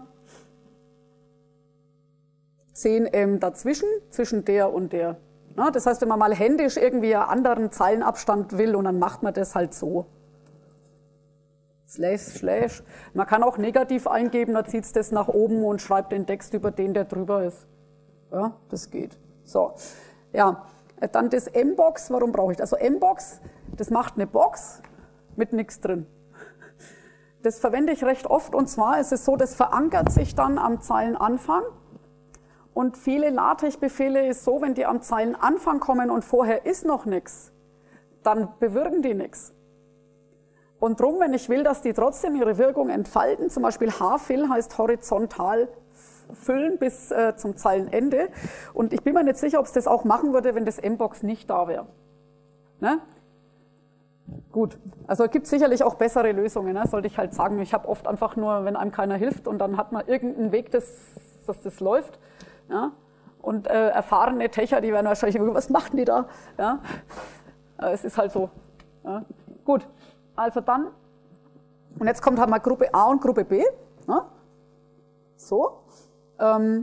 zehn M dazwischen, zwischen der und der. Ja, das heißt, wenn man mal händisch irgendwie einen anderen Zeilenabstand will und dann macht man das halt so. Slash, slash. Man kann auch negativ eingeben, dann zieht es das nach oben und schreibt den Text über den, der drüber ist. Ja, das geht. So, ja, dann das M-Box, warum brauche ich das? Also M-Box, das macht eine Box mit nichts drin. Das verwende ich recht oft und zwar ist es so, das verankert sich dann am Zeilenanfang. Und viele LaTeX-Befehle ist so, wenn die am Zeilenanfang kommen und vorher ist noch nichts, dann bewirken die nichts. Und drum, wenn ich will, dass die trotzdem ihre Wirkung entfalten, zum Beispiel H-Fill heißt horizontal füllen bis äh, zum Zeilenende. Und ich bin mir nicht sicher, ob es das auch machen würde, wenn das M-Box nicht da wäre. Ne? Gut, also es gibt sicherlich auch bessere Lösungen, ne? Sollte ich halt sagen. Ich habe oft einfach nur, wenn einem keiner hilft und dann hat man irgendeinen Weg, dass, dass das läuft. Ja? Und äh, erfahrene Techer, die werden wahrscheinlich, was machen die da? Ja? Äh, es ist halt so. Ja? Gut, also dann, und jetzt kommt halt mal Gruppe A und Gruppe B. Ja? So. Ähm,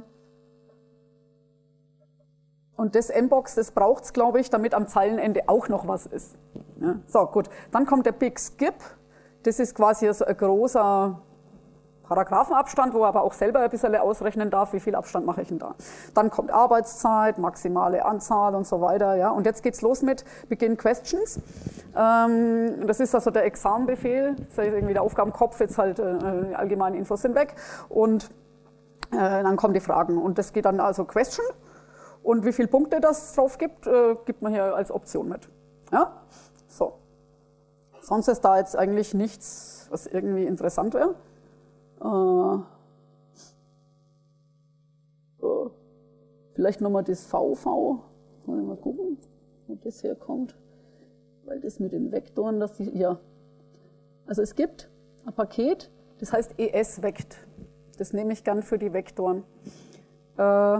und das M-Box, das braucht es, glaube ich, damit am Zeilenende auch noch was ist. Ja? So, gut. Dann kommt der Big Skip. Das ist quasi so ein großer Paragraphenabstand, wo er aber auch selber ein bisschen ausrechnen darf, wie viel Abstand mache ich denn da. Dann kommt Arbeitszeit, maximale Anzahl und so weiter. Ja. Und jetzt geht's los mit Begin Questions. Ähm, das ist also der Examenbefehl. Das ist irgendwie der Aufgabenkopf, jetzt halt äh, die allgemeinen Infos sind weg. Und äh, dann kommen die Fragen. Und das geht dann also Question. Und wie viele Punkte das drauf gibt, äh, gibt man hier als Option mit. Ja. So. Sonst ist da jetzt eigentlich nichts, was irgendwie interessant wäre. Uh, uh, vielleicht nochmal das V V, mal gucken, wo das herkommt, weil das mit den Vektoren, dass die, ja, also es gibt ein Paket, das heißt E S-Vect, das nehme ich gern für die Vektoren, uh,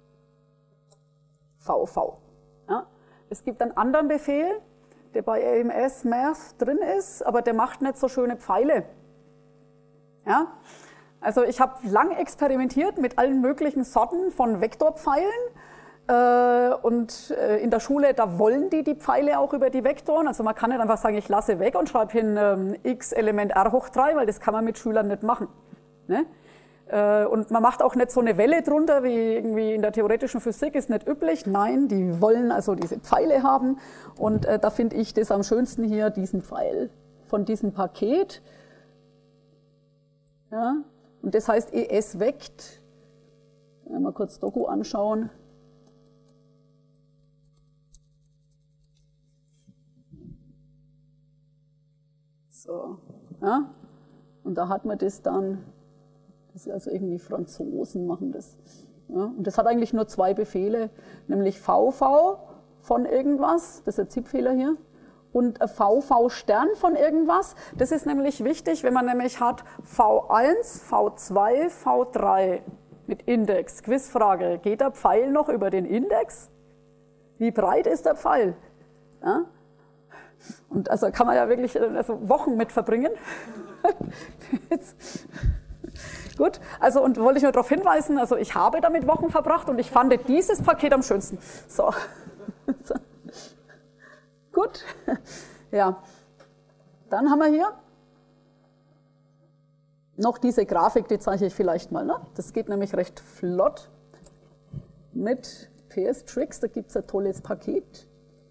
V V. Ja. Es gibt einen anderen Befehl, der bei A M S Math drin ist, aber der macht nicht so schöne Pfeile. Ja, also ich habe lang experimentiert mit allen möglichen Sorten von Vektorpfeilen äh, und äh, in der Schule, da wollen die die Pfeile auch über die Vektoren, also man kann nicht einfach sagen, ich lasse weg und schreibe hin ähm, x Element r hoch drei, weil das kann man mit Schülern nicht machen. Ne? Äh, und man macht auch nicht so eine Welle drunter, wie irgendwie in der theoretischen Physik, ist nicht üblich. Nein, die wollen also diese Pfeile haben und äh, da finde ich das am schönsten hier, diesen Pfeil von diesem Paket. Ja, und das heißt E S-Vect. Mal kurz Doku anschauen. So, ja, und da hat man das dann, das ist also irgendwie Franzosen machen das. Ja, und das hat eigentlich nur zwei Befehle, nämlich V V von irgendwas, das ist ein Tippfehler hier. Und V V-Stern von irgendwas. Das ist nämlich wichtig, wenn man nämlich hat V eins, V zwei, V drei mit Index. Quizfrage, geht der Pfeil noch über den Index? Wie breit ist der Pfeil? Ja? Und also kann man ja wirklich also Wochen mit verbringen. Gut, also und wollte ich nur darauf hinweisen, also ich habe damit Wochen verbracht und ich fand dieses Paket am schönsten. So. So. Gut, ja, dann haben wir hier noch diese Grafik, die zeige ich vielleicht mal. Ne? Das geht nämlich recht flott mit P S Tricks, da gibt es ein tolles Paket.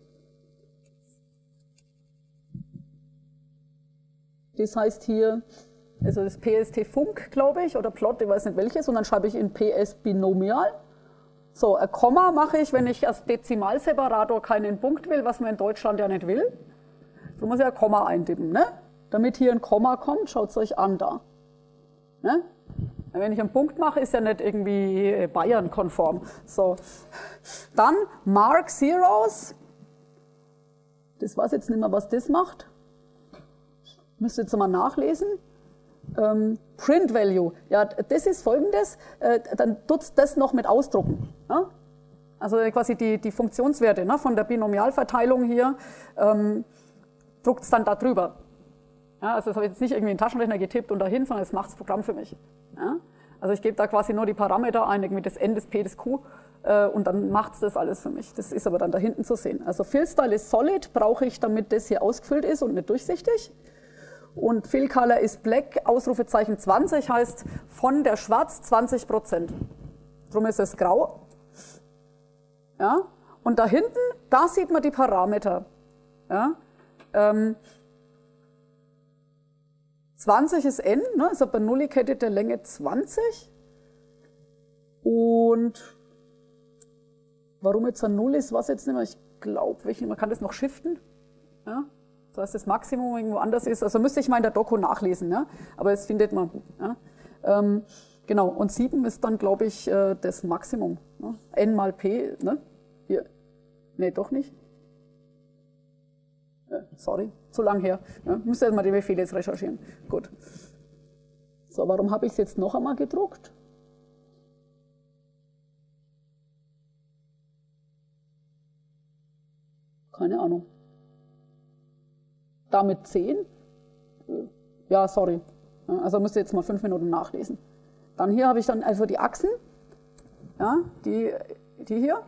Das heißt hier, also das P S T Funk, glaube ich, oder Plot, ich weiß nicht welches, und dann schreibe ich in P S Binomial. So, ein Komma mache ich, wenn ich als Dezimalseparator keinen Punkt will, was man in Deutschland ja nicht will. Da muss ich ein Komma eintippen, ne? Damit hier ein Komma kommt, schaut es euch an da. Ne? Wenn ich einen Punkt mache, ist ja nicht irgendwie Bayern-konform. So. Dann Mark Zeros. Das weiß jetzt nicht mehr, was das macht. Müsst ihr jetzt mal nachlesen. Ähm, Print Value. Ja, das ist folgendes. Äh, dann tut's das noch mit ausdrucken. Ja? Also quasi die, die Funktionswerte, ne, von der Binomialverteilung hier, ähm, druckt es dann da drüber. Ja, also das habe ich jetzt nicht irgendwie in den Taschenrechner getippt und dahin, sondern das macht das Programm für mich. Ja? Also ich gebe da quasi nur die Parameter ein, irgendwie das N, das P, das Q, äh, und dann macht es das alles für mich. Das ist aber dann da hinten zu sehen. Also Fill-Style ist Solid, brauche ich, damit das hier ausgefüllt ist und nicht durchsichtig. Und Fill-Color ist Black, Ausrufezeichen zwanzig heißt von der Schwarz zwanzig Prozent. Drum ist es grau. Ja? Und da hinten, da sieht man die Parameter. Ja? Ähm, zwanzig ist N, ne, ist aber Nullikette der Länge zwanzig. Und warum jetzt ein Null ist, was jetzt nicht mehr, ich glaube, man kann das noch shiften. Ja? Das heißt, das Maximum irgendwo anders ist. Also müsste ich mal in der Doku nachlesen, ja? Aber das findet man. Ja? Ähm, genau, und sieben ist dann, glaube ich, äh, das Maximum. Ne? N mal P, ne? Hier. Nee, doch nicht. Sorry, zu lang her. Ja, müsst ihr mal die Befehle jetzt recherchieren. Gut. So, warum habe ich es jetzt noch einmal gedruckt? Keine Ahnung. Damit zehn? Ja, sorry. Also müsst ihr jetzt mal fünf Minuten nachlesen. Dann hier habe ich dann also die Achsen. Ja, die, die hier.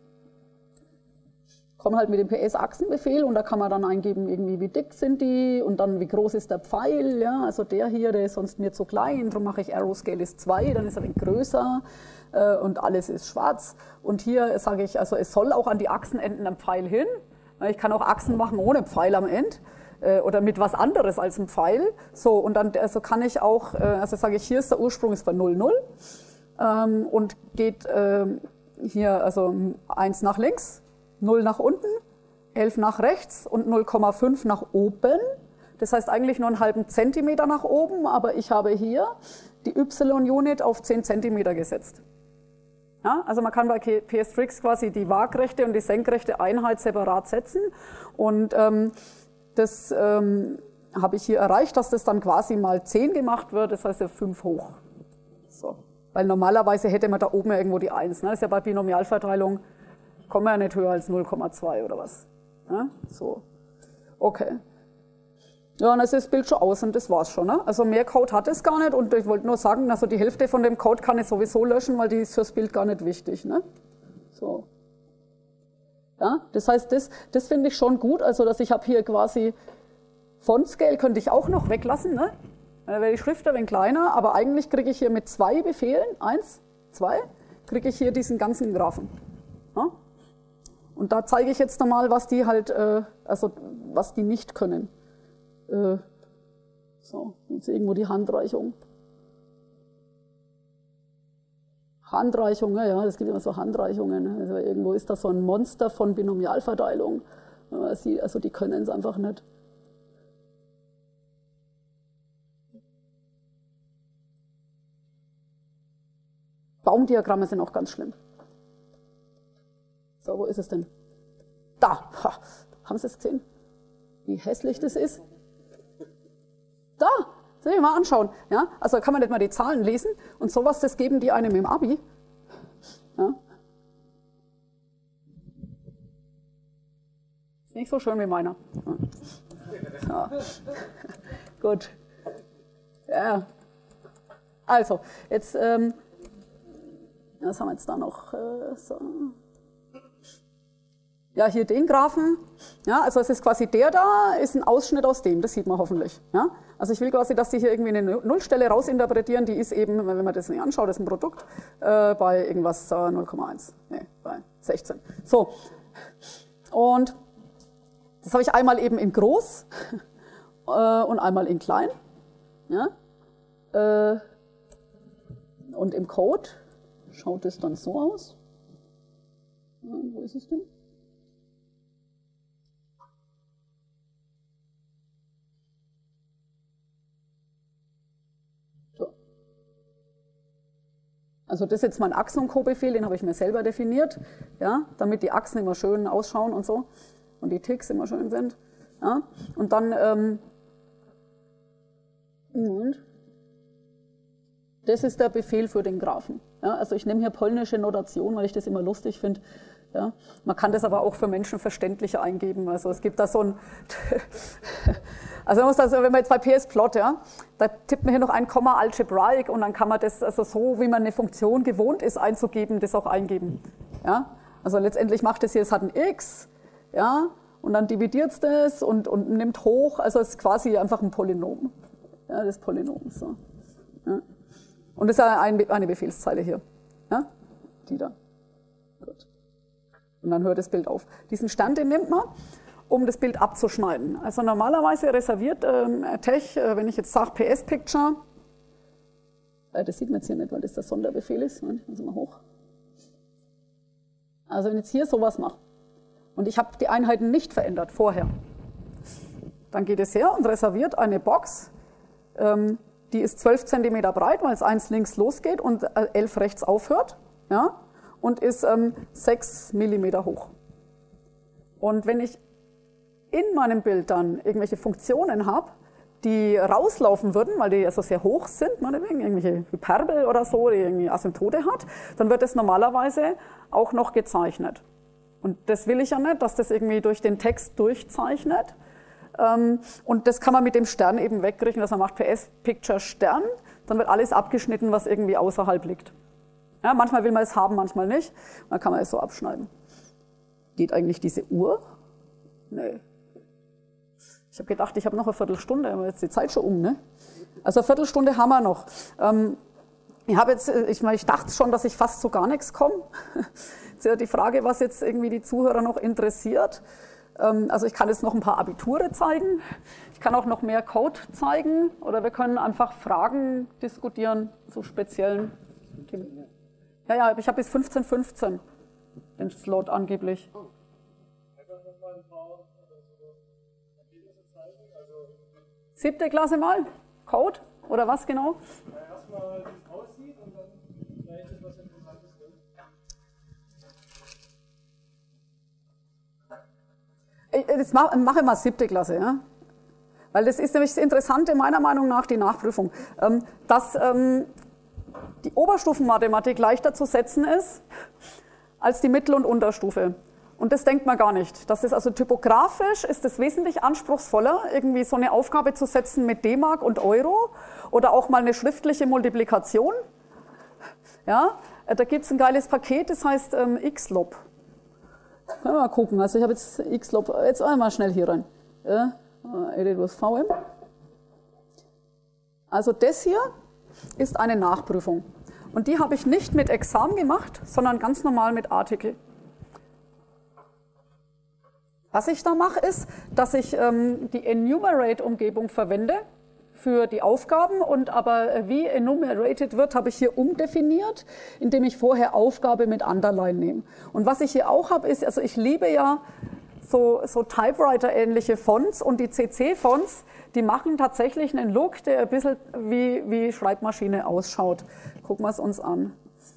Kommen halt mit dem P S-Achsenbefehl und da kann man dann eingeben, irgendwie wie dick sind die und dann wie groß ist der Pfeil, ja, also der hier, der ist sonst mir zu klein, darum mache ich Arrow Scale ist zwei, dann ist er ein wenig größer äh, und alles ist schwarz. Und hier sage ich, also es soll auch an die Achsenenden ein Pfeil hin. Ich kann auch Achsen machen ohne Pfeil am Ende äh, oder mit was anderes als einem Pfeil. So, und dann also kann ich auch, äh, also sage ich, hier ist der Ursprung ist bei null, null ähm, und geht äh, hier also eins nach links. null nach unten, elf nach rechts und null Komma fünf nach oben. Das heißt eigentlich nur einen halben Zentimeter nach oben, aber ich habe hier die Y-Unit auf zehn Zentimeter gesetzt. Ja, also man kann bei P S Tricks quasi die waagrechte und die senkrechte Einheit separat setzen. Und ähm, das ähm, habe ich hier erreicht, dass das dann quasi mal zehn gemacht wird, das heißt ja fünf hoch. So. Weil normalerweise hätte man da oben irgendwo die eins. Ne? Das ist ja bei Binomialverteilung, kommen wir ja nicht höher als null Komma zwei oder was. Ja, so. Okay. Ja, und das ist das Bild schon aus und das war's schon. Ne? Also mehr Code hat es gar nicht und ich wollte nur sagen, also die Hälfte von dem Code kann ich sowieso löschen, weil die ist fürs Bild gar nicht wichtig. Ne? So. Ja, das heißt, das, das finde ich schon gut, also dass ich habe hier quasi Font Scale könnte ich auch noch weglassen, ne? Dann wäre die Schrift ein wenig kleiner, aber eigentlich kriege ich hier mit zwei Befehlen, eins, zwei, kriege ich hier diesen ganzen Graphen. Ja? Und da zeige ich jetzt nochmal, was die halt, äh, also was die nicht können. Äh, so, jetzt irgendwo die Handreichung. Handreichung, ja, ja, es gibt immer so Handreichungen. Also irgendwo ist das so ein Monster von Binomialverteilung. Also die können es einfach nicht. Baumdiagramme sind auch ganz schlimm. So, wo ist es denn? Da! Ha, haben Sie es gesehen? Wie hässlich das ist? Da! Soll ich mal anschauen. Ja? Also kann man nicht mal die Zahlen lesen und sowas, das geben die einem im Abi. Ja? Ist nicht so schön wie meiner. Ja. Gut. Ja. Also, jetzt, ähm, was haben wir jetzt da noch? Äh, so. Ja, hier den Graphen. Ja, also es ist quasi der da, ist ein Ausschnitt aus dem, das sieht man hoffentlich. Ja? Also ich will quasi, dass die hier irgendwie eine Nullstelle rausinterpretieren, die ist eben, wenn man das nicht anschaut, das ist ein Produkt, äh, bei irgendwas äh, null Komma eins, nee, bei sechzehn. So, und das habe ich einmal eben in groß äh, und einmal in klein. Ja? Äh, und im Code schaut es dann so aus. Ja, wo ist es denn? Also das ist jetzt mein Achsen- und Co-Befehl, den habe ich mir selber definiert, ja, damit die Achsen immer schön ausschauen und so und die Ticks immer schön sind. Ja. Und dann, ähm, und das ist der Befehl für den Graphen. Ja. Also ich nehme hier polnische Notation, weil ich das immer lustig finde. Ja. Man kann das aber auch für Menschen verständlicher eingeben. Also es gibt da so ein... Also, man muss das, wenn man jetzt bei P S Plot, ja, da tippt man hier noch ein Komma Algebraic und dann kann man das, also so wie man eine Funktion gewohnt ist einzugeben, das auch eingeben. Ja? Also letztendlich macht es hier, es hat ein X, ja, und dann dividiert es das und, und nimmt hoch, also es ist quasi einfach ein Polynom. Ja, das Polynom. So. Ja. Und das ist eine, eine Befehlszeile hier. Ja? Die da. Gut. Und dann hört das Bild auf. Diesen Stand, den nimmt man, um das Bild abzuschneiden. Also normalerweise reserviert ähm, Tech, äh, wenn ich jetzt sage P S Picture, äh, das sieht man jetzt hier nicht, weil das der Sonderbefehl ist. Nein, also mal hoch. Also wenn ich jetzt hier sowas mache und ich habe die Einheiten nicht verändert vorher, dann geht es her und reserviert eine Box, ähm, die ist zwölf Zentimeter breit, weil es eins links losgeht und elf rechts aufhört, ja, und ist ähm, sechs Millimeter hoch. Und wenn ich in meinem Bild dann irgendwelche Funktionen habe, die rauslaufen würden, weil die also sehr hoch sind, meinetwegen irgendwelche Hyperbel oder so, die irgendwie Asymptote hat, dann wird das normalerweise auch noch gezeichnet. Und das will ich ja nicht, dass das irgendwie durch den Text durchzeichnet. Und das kann man mit dem Stern eben wegkriegen, dass man macht P S Picture Stern, dann wird alles abgeschnitten, was irgendwie außerhalb liegt. Ja, manchmal will man es haben, manchmal nicht. Dann kann man es so abschneiden. Geht eigentlich diese Uhr? Nee. Ich habe gedacht, ich habe noch eine Viertelstunde, aber jetzt ist die Zeit schon um, ne? Also eine Viertelstunde haben wir noch. Ähm, ich, hab jetzt, ich, ich dachte schon, dass ich fast zu gar nichts komme. Jetzt ist ja die Frage, was jetzt irgendwie die Zuhörer noch interessiert. Ähm, also ich kann jetzt noch ein paar Abiture zeigen. Ich kann auch noch mehr Code zeigen. Oder wir können einfach Fragen diskutieren zu speziellen Themen. Ja, ja, ich habe bis fünfzehn Uhr fünfzehn den Slot angeblich. Siebte Klasse mal? Code? Oder was genau? Ja, erstmal, wie es aussieht und dann vielleicht etwas Interessantes wird. Jetzt mache mach ich mal siebte Klasse, ja? Weil das ist nämlich das Interessante meiner Meinung nach, die Nachprüfung, dass die Oberstufenmathematik leichter zu setzen ist als die Mittel- und Unterstufe. Und das denkt man gar nicht. Das ist also typografisch ist es wesentlich anspruchsvoller, irgendwie so eine Aufgabe zu setzen mit D-Mark und Euro oder auch mal eine schriftliche Multiplikation. Ja, da gibt es ein geiles Paket, das heißt ähm, X L O B. Ja, mal gucken, also ich habe jetzt X L O B, jetzt einmal schnell hier rein. Ja, Edit with V M. Also das hier ist eine Nachprüfung. Und die habe ich nicht mit Examen gemacht, sondern ganz normal mit Artikel. Was ich da mache, ist, dass ich ähm, die Enumerate-Umgebung verwende für die Aufgaben und aber äh, wie enumerated wird, habe ich hier umdefiniert, indem ich vorher Aufgabe mit Underline nehme. Und was ich hier auch habe, ist, also ich liebe ja so, so Typewriter-ähnliche Fonts und die C C-Fonts, die machen tatsächlich einen Look, der ein bisschen wie, wie Schreibmaschine ausschaut. Gucken wir es uns an.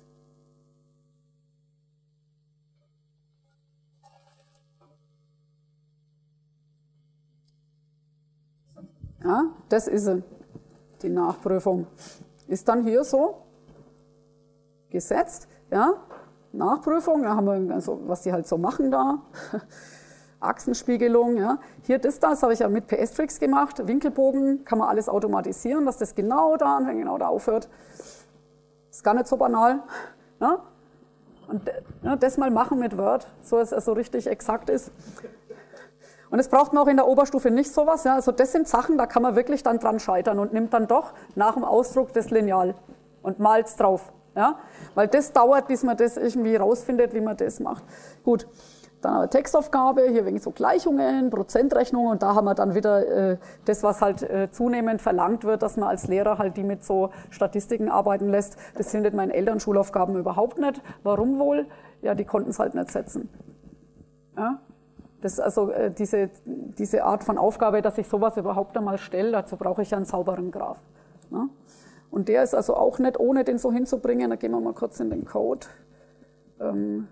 Ja, das ist sie, die Nachprüfung. Ist dann hier so gesetzt, ja, Nachprüfung, da haben wir also, was die halt so machen da, Achsenspiegelung, ja. Hier das, das habe ich ja mit P S-Tricks gemacht, Winkelbogen, kann man alles automatisieren, dass das genau da anfängt, genau da aufhört. Ist gar nicht so banal, ja. Und ja, das mal machen mit Word, so dass es so richtig exakt ist. Und das braucht man auch in der Oberstufe nicht sowas. Ja. Also das sind Sachen, da kann man wirklich dann dran scheitern und nimmt dann doch nach dem Ausdruck das Lineal und malt es drauf. Ja. Weil das dauert, bis man das irgendwie rausfindet, wie man das macht. Gut, dann haben wir Textaufgabe, hier wegen so Gleichungen, Prozentrechnungen und da haben wir dann wieder äh, das, was halt äh, zunehmend verlangt wird, dass man als Lehrer halt die mit so Statistiken arbeiten lässt. Das findet man in Elternschulaufgaben überhaupt nicht. Warum wohl? Ja, die konnten es halt nicht setzen. Ja. Das ist also äh, diese, diese Art von Aufgabe, dass ich sowas überhaupt einmal stelle, dazu brauche ich ja einen sauberen Graph. Ja? Und der ist also auch nicht ohne den so hinzubringen. Da gehen wir mal kurz in den Code. Ähm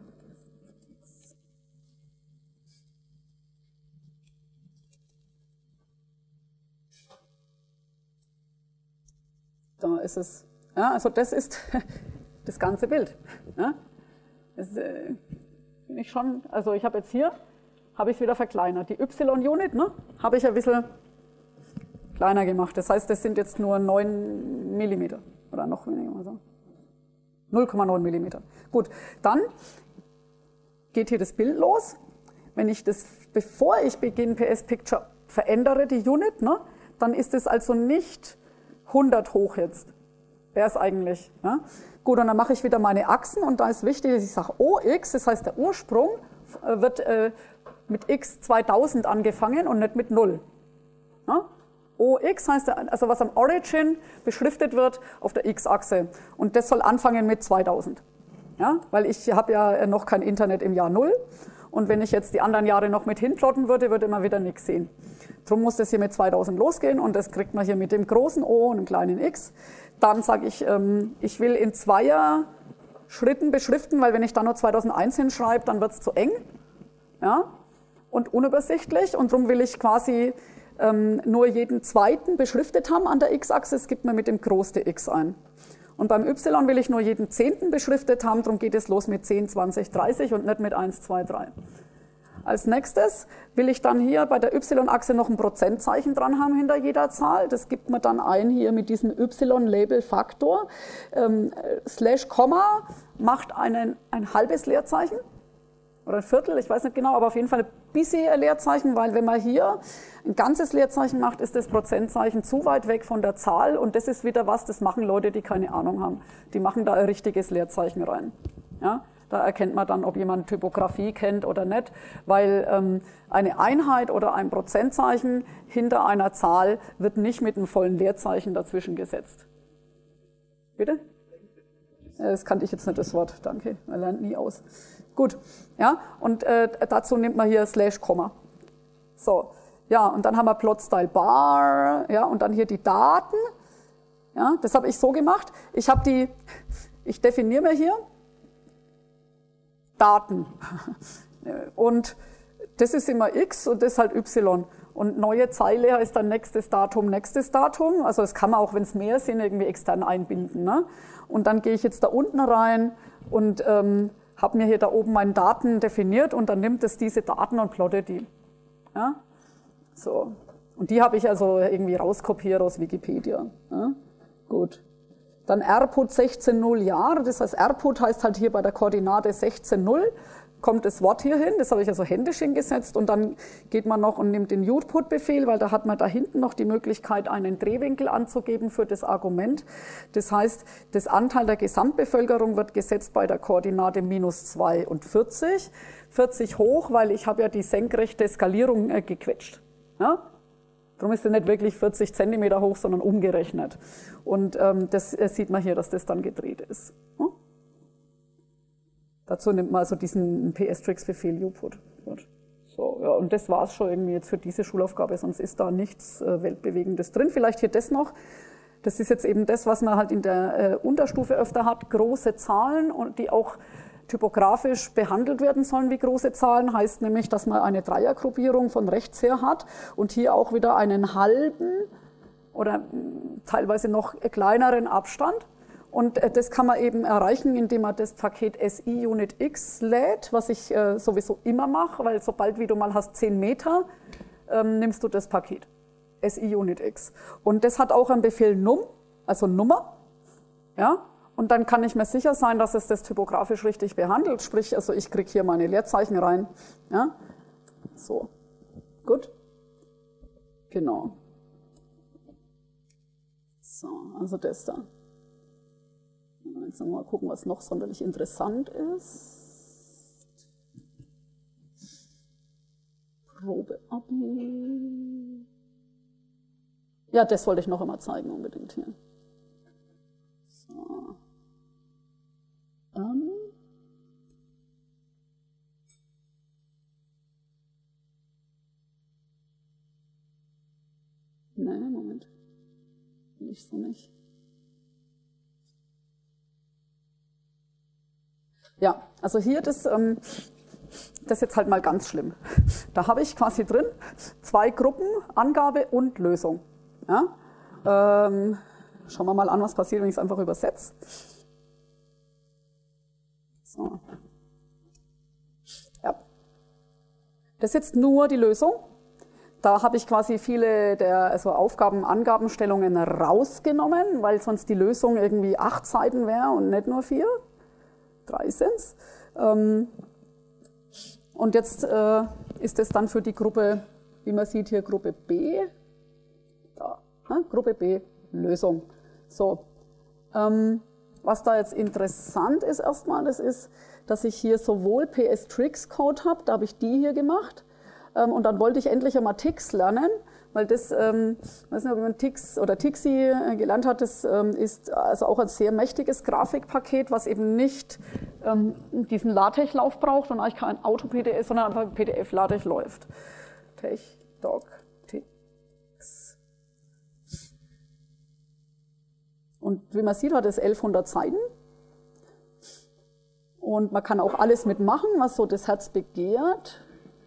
da ist es. Ja, also das ist das ganze Bild. Ja? Das äh, finde ich schon, also ich habe jetzt hier, habe ich es wieder verkleinert. Die Y-Unit, ne, habe ich ein bisschen kleiner gemacht. Das heißt, das sind jetzt nur neun Millimeter oder noch weniger. Also null Komma neun Millimeter. Gut, dann geht hier das Bild los. Wenn ich das, bevor ich beginne P S Picture verändere, die Unit, ne, dann ist es also nicht hundert hoch jetzt. Wäre es eigentlich. Ja? Gut, und dann mache ich wieder meine Achsen und da ist wichtig, dass ich sage O X, das heißt der Ursprung wird äh, mit X zweitausend angefangen und nicht mit null. Ja? O X heißt, also was am Origin beschriftet wird auf der X-Achse und das soll anfangen mit zweitausend. Ja? Weil ich habe ja noch kein Internet im Jahr null und wenn ich jetzt die anderen Jahre noch mit hinplotten würde, würde man wieder nichts sehen. Darum muss das hier mit zweitausend losgehen und das kriegt man hier mit dem großen O und dem kleinen X. Dann sage ich, ähm, ich will in zweier Schritten beschriften, weil wenn ich da nur zweitausendeins hinschreibe, dann wird es zu eng, ja, und unübersichtlich. Und darum will ich quasi ähm, nur jeden zweiten beschriftet haben an der X-Achse. Das gibt man mit dem größten X ein. Und beim Y will ich nur jeden zehnten beschriftet haben. Darum geht es los mit zehn, zwanzig, dreißig und nicht mit eins, zwei, drei. Als nächstes will ich dann hier bei der Y-Achse noch ein Prozentzeichen dran haben hinter jeder Zahl. Das gibt man dann ein hier mit diesem Y-Label-Faktor. Ähm, Slash Komma macht einen, ein halbes Leerzeichen oder ein Viertel, ich weiß nicht genau, aber auf jeden Fall ein bisschen ein Leerzeichen, weil wenn man hier ein ganzes Leerzeichen macht, ist das Prozentzeichen zu weit weg von der Zahl und das ist wieder was, das machen Leute, die keine Ahnung haben. Die machen da ein richtiges Leerzeichen rein. Ja? Da erkennt man dann, ob jemand Typografie kennt oder nicht, weil ähm, eine Einheit oder ein Prozentzeichen hinter einer Zahl wird nicht mit einem vollen Leerzeichen dazwischen gesetzt. Bitte? Das kannte ich jetzt nicht, das Wort, danke, man lernt nie aus. Gut, ja, und äh, dazu nimmt man hier Slash Komma. So, ja, und dann haben wir Plot Style Bar, ja, und dann hier die Daten. Ja, das habe ich so gemacht. Ich habe die, ich definiere mir hier Daten. Und das ist immer X und das halt Y. Und neue Zeile heißt dann nächstes Datum, nächstes Datum. Also das kann man auch, wenn es mehr sind, irgendwie extern einbinden. Ne? Und dann gehe ich jetzt da unten rein und ähm, habe mir hier da oben meine Daten definiert und dann nimmt es diese Daten und plottet die. Ja? So. Und die habe ich also irgendwie rauskopiert aus Wikipedia. Ja? Gut. Dann R P U T sechzehn null Jahre, das heißt R P U T heißt halt hier bei der Koordinate sechzehn null, kommt das Wort hier hin, das habe ich also händisch hingesetzt und dann geht man noch und nimmt den U T P U T-Befehl, weil da hat man da hinten noch die Möglichkeit, einen Drehwinkel anzugeben für das Argument. Das heißt, das Anteil der Gesamtbevölkerung wird gesetzt bei der Koordinate minus zweiundvierzig, vierzig hoch, weil ich habe ja die senkrechte Skalierung äh, gequetscht. Ja? Darum ist er nicht wirklich vierzig Zentimeter hoch, sondern umgerechnet. Und ähm, das äh, sieht man hier, dass das dann gedreht ist. Hm? Dazu nimmt man also diesen P S-Tricks-Befehl U P U T. Gut. So, ja, und das war es schon irgendwie jetzt für diese Schulaufgabe, sonst ist da nichts äh, Weltbewegendes drin. Vielleicht hier das noch. Das ist jetzt eben das, was man halt in der äh, Unterstufe öfter hat, große Zahlen, und die auch typografisch behandelt werden sollen wie große Zahlen, heißt nämlich, dass man eine Dreiergruppierung von rechts her hat und hier auch wieder einen halben oder teilweise noch kleineren Abstand. Und das kann man eben erreichen, indem man das Paket S I Unit X lädt, was ich äh, sowieso immer mache, weil sobald wie du mal hast zehn Meter, ähm, nimmst du das Paket S I Unit X. Und das hat auch einen Befehl num, also Nummer, ja. Und dann kann ich mir sicher sein, dass es das typografisch richtig behandelt. Sprich, also ich kriege hier meine Leerzeichen rein. Ja? So. Gut. Genau. So, also das da. Jetzt mal gucken, was noch sonderlich interessant ist. Probe-Abi. Ja, das wollte ich noch einmal zeigen unbedingt hier. So. Ähm. Nee, Moment. Nicht so nicht. Ja, also hier das, ähm, das ist jetzt halt mal ganz schlimm. Da habe ich quasi drin zwei Gruppen, Angabe und Lösung. Ja? Ähm, schauen wir mal an, was passiert, wenn ich es einfach übersetze. So. Ja. Das ist jetzt nur die Lösung. Da habe ich quasi viele der also Aufgaben, Angabenstellungen rausgenommen, weil sonst die Lösung irgendwie acht Seiten wäre und nicht nur vier. Drei sind's. Ähm, und jetzt äh, ist es dann für die Gruppe, wie man sieht hier, Gruppe B. Da, ne? Gruppe B, Lösung. So. Ähm, was da jetzt interessant ist erstmal, das ist, dass ich hier sowohl P S Tricks Code habe, da habe ich die hier gemacht. Und dann wollte ich endlich einmal Tix lernen, weil das, ähm, ich weiß nicht, ob man Tix oder Tixi gelernt hat, das ähm, ist also auch ein sehr mächtiges Grafikpaket, was eben nicht ähm, diesen LaTeX-Lauf braucht und eigentlich kein Auto-P D F, sondern einfach P D F-LaTeX läuft. Tech, Doc, Tix. Und wie man sieht, hat es elfhundert Seiten. Und man kann auch alles mitmachen, was so das Herz begehrt.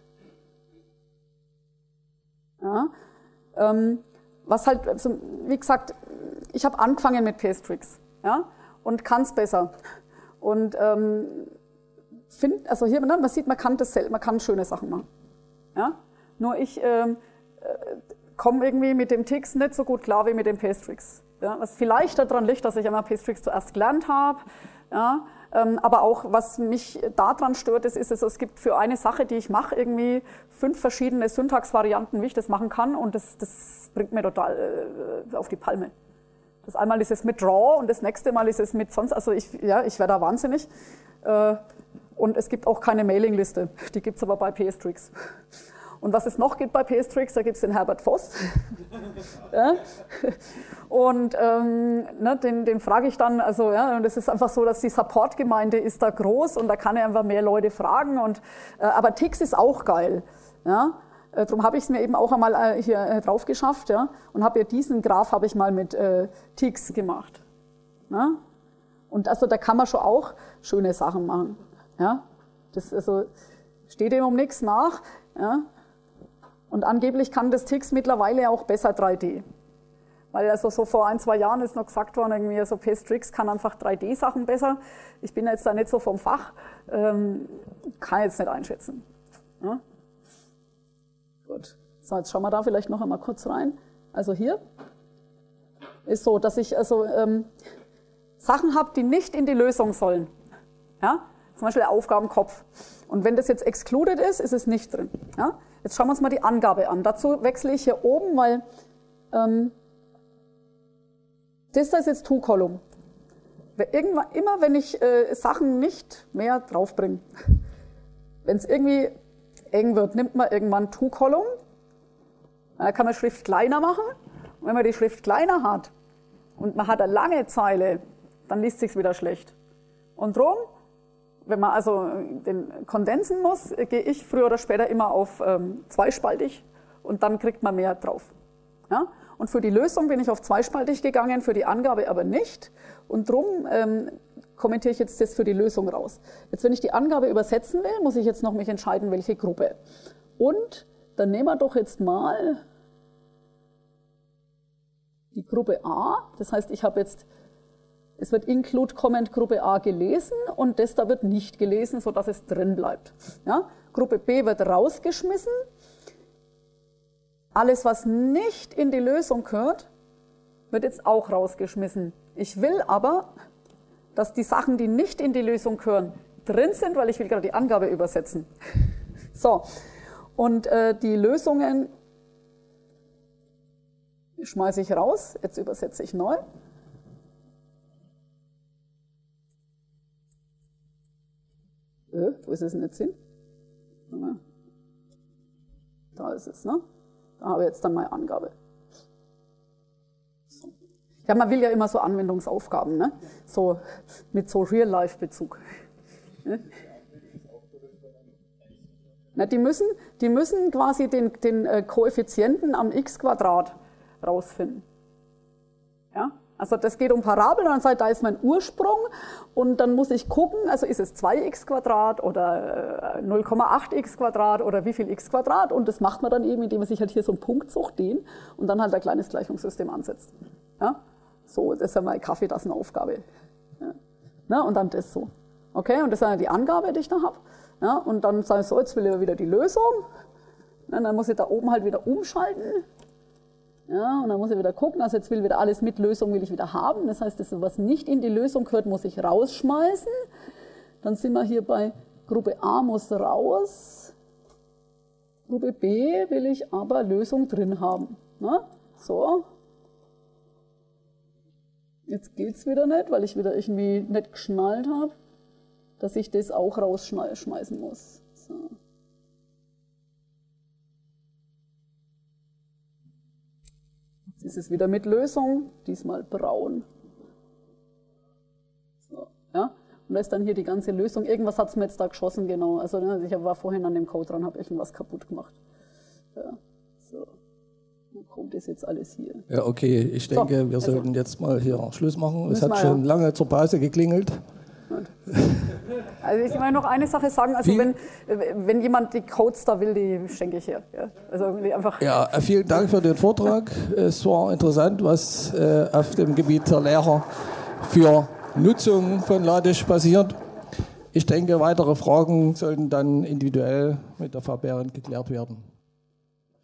Ja, ähm, was halt, also, wie gesagt, ich habe angefangen mit P S Tricks, ja, und kann es besser. Und ähm, find, also hier, ne, man sieht, man kann das selbst, man kann schöne Sachen machen. Ja? Nur ich ähm, äh, komme irgendwie mit dem Tix nicht so gut klar wie mit dem P S Tricks. Ja? Was vielleicht daran liegt, dass ich einmal P S Tricks zuerst gelernt habe. Ja? Ähm, aber auch, was mich daran stört, ist, ist es, es gibt für eine Sache, die ich mache, irgendwie fünf verschiedene Syntaxvarianten, wie ich das machen kann, und das, das bringt mir total äh, auf die Palme. Das einmal ist es mit Draw und das nächste Mal ist es mit sonst, also ich, ja, ich werde da wahnsinnig. Äh, und es gibt auch keine Mailingliste, die gibt es aber bei P S Tricks. Und was es noch gibt bei P S Tricks, da gibt es den Herbert Voss. Ja? Und ähm, ne, den, den frage ich dann, also ja, und es ist einfach so, dass die Support-Gemeinde ist da groß und da kann er einfach mehr Leute fragen. Und, äh, aber Tix ist auch geil. Ja? Äh, darum habe ich es mir eben auch einmal äh, hier äh, drauf geschafft, ja? Und habe ja diesen Graph habe ich mal mit äh, Tix gemacht. Ja? Und also da kann man schon auch schöne Sachen machen. Ja? Das also, steht dem um nichts nach. Ja? Und angeblich kann das Tix mittlerweile auch besser drei D. Weil also so vor ein, zwei Jahren ist noch gesagt worden, irgendwie so P S Tricks kann einfach drei D-Sachen besser. Ich bin jetzt da nicht so vom Fach, ähm, kann jetzt nicht einschätzen. Ja? Gut, so jetzt schauen wir da vielleicht noch einmal kurz rein. Also hier ist so, dass ich also ähm, Sachen habe, die nicht in die Lösung sollen. Ja? Zum Beispiel der Aufgabenkopf. Und wenn das jetzt excluded ist, ist es nicht drin. Ja? Jetzt schauen wir uns mal die Angabe an. Dazu wechsle ich hier oben, weil ähm, das da ist jetzt To-Column. Irgendwann, immer wenn ich äh, Sachen nicht mehr draufbringe, wenn es irgendwie eng wird, nimmt man irgendwann To-Column. Da kann man Schrift kleiner machen. Und wenn man die Schrift kleiner hat und man hat eine lange Zeile, dann liest sich's wieder schlecht. Und drum, wenn man also den kondensen muss, gehe ich früher oder später immer auf ähm, zweispaltig und dann kriegt man mehr drauf. Ja? Und für die Lösung bin ich auf zweispaltig gegangen, für die Angabe aber nicht. Und drum ähm, kommentiere ich jetzt das für die Lösung raus. Jetzt, wenn ich die Angabe übersetzen will, muss ich jetzt noch mich entscheiden, welche Gruppe. Und dann nehmen wir doch jetzt mal die Gruppe A. Das heißt, ich habe jetzt, es wird include Comment Gruppe A gelesen und das da wird nicht gelesen, sodass es drin bleibt. Ja? Gruppe B wird rausgeschmissen. Alles, was nicht in die Lösung gehört, wird jetzt auch rausgeschmissen. Ich will aber, dass die Sachen, die nicht in die Lösung gehören, drin sind, weil ich will gerade die Angabe übersetzen. So, und äh, die Lösungen schmeiße ich raus, jetzt übersetze ich neu. Äh, wo ist es denn jetzt hin? Da ist es, ne? Da habe ich jetzt dann meine Angabe. So. Ja, man will ja immer so Anwendungsaufgaben, ne? So mit so Real-Life-Bezug. Ne? Na, die müssen, die müssen quasi den, den äh, Koeffizienten am x Quadrat rausfinden. Ja? Also das geht um Parabeln und dann sagt, da ist mein Ursprung und dann muss ich gucken, also ist es zwei x Quadrat oder null Komma acht x Quadrat oder wie viel x Quadrat und das macht man dann eben, indem man sich halt hier so einen Punkt sucht, den und dann halt ein kleines Gleichungssystem ansetzt. Ja? So, das ist ja meine Kaffeetassenaufgabe. Ja? Na, und dann das so. Okay, und das ist ja die Angabe, die ich da habe. Ja? Und dann sage ich so, jetzt will ich wieder die Lösung. Ja, dann muss ich da oben halt wieder umschalten. Ja, und dann muss ich wieder gucken, also jetzt will wieder alles mit Lösung will ich wieder haben. Das heißt, das, was nicht in die Lösung gehört, muss ich rausschmeißen. Dann sind wir hier bei Gruppe A muss raus. Gruppe B will ich aber Lösung drin haben. Na, so. Jetzt geht es wieder nicht, weil ich wieder irgendwie nicht geschnallt habe, dass ich das auch rausschmeißen muss. So. Jetzt ist es wieder mit Lösung, diesmal braun. So, ja. Und da ist dann hier die ganze Lösung. Irgendwas hat es mir jetzt da geschossen, genau. Also ne, ich war vorhin an dem Code dran, habe irgendwas kaputt gemacht. Ja, so. Dann kommt das jetzt alles hier. Ja, okay. Ich denke, so, wir also, sollten jetzt mal hier Schluss machen. Es wir, hat schon ja. lange zur Pause geklingelt. Also ich will noch eine Sache sagen, also wenn, wenn jemand die Codes da will, die schenke ich her. Ja. Also irgendwie einfach Ja, vielen Dank für den Vortrag. Es war interessant, was äh, auf dem Gebiet der Lehrer für Nutzung von LaTeX passiert. Ich denke, weitere Fragen sollten dann individuell mit der Frau Behrendt geklärt werden.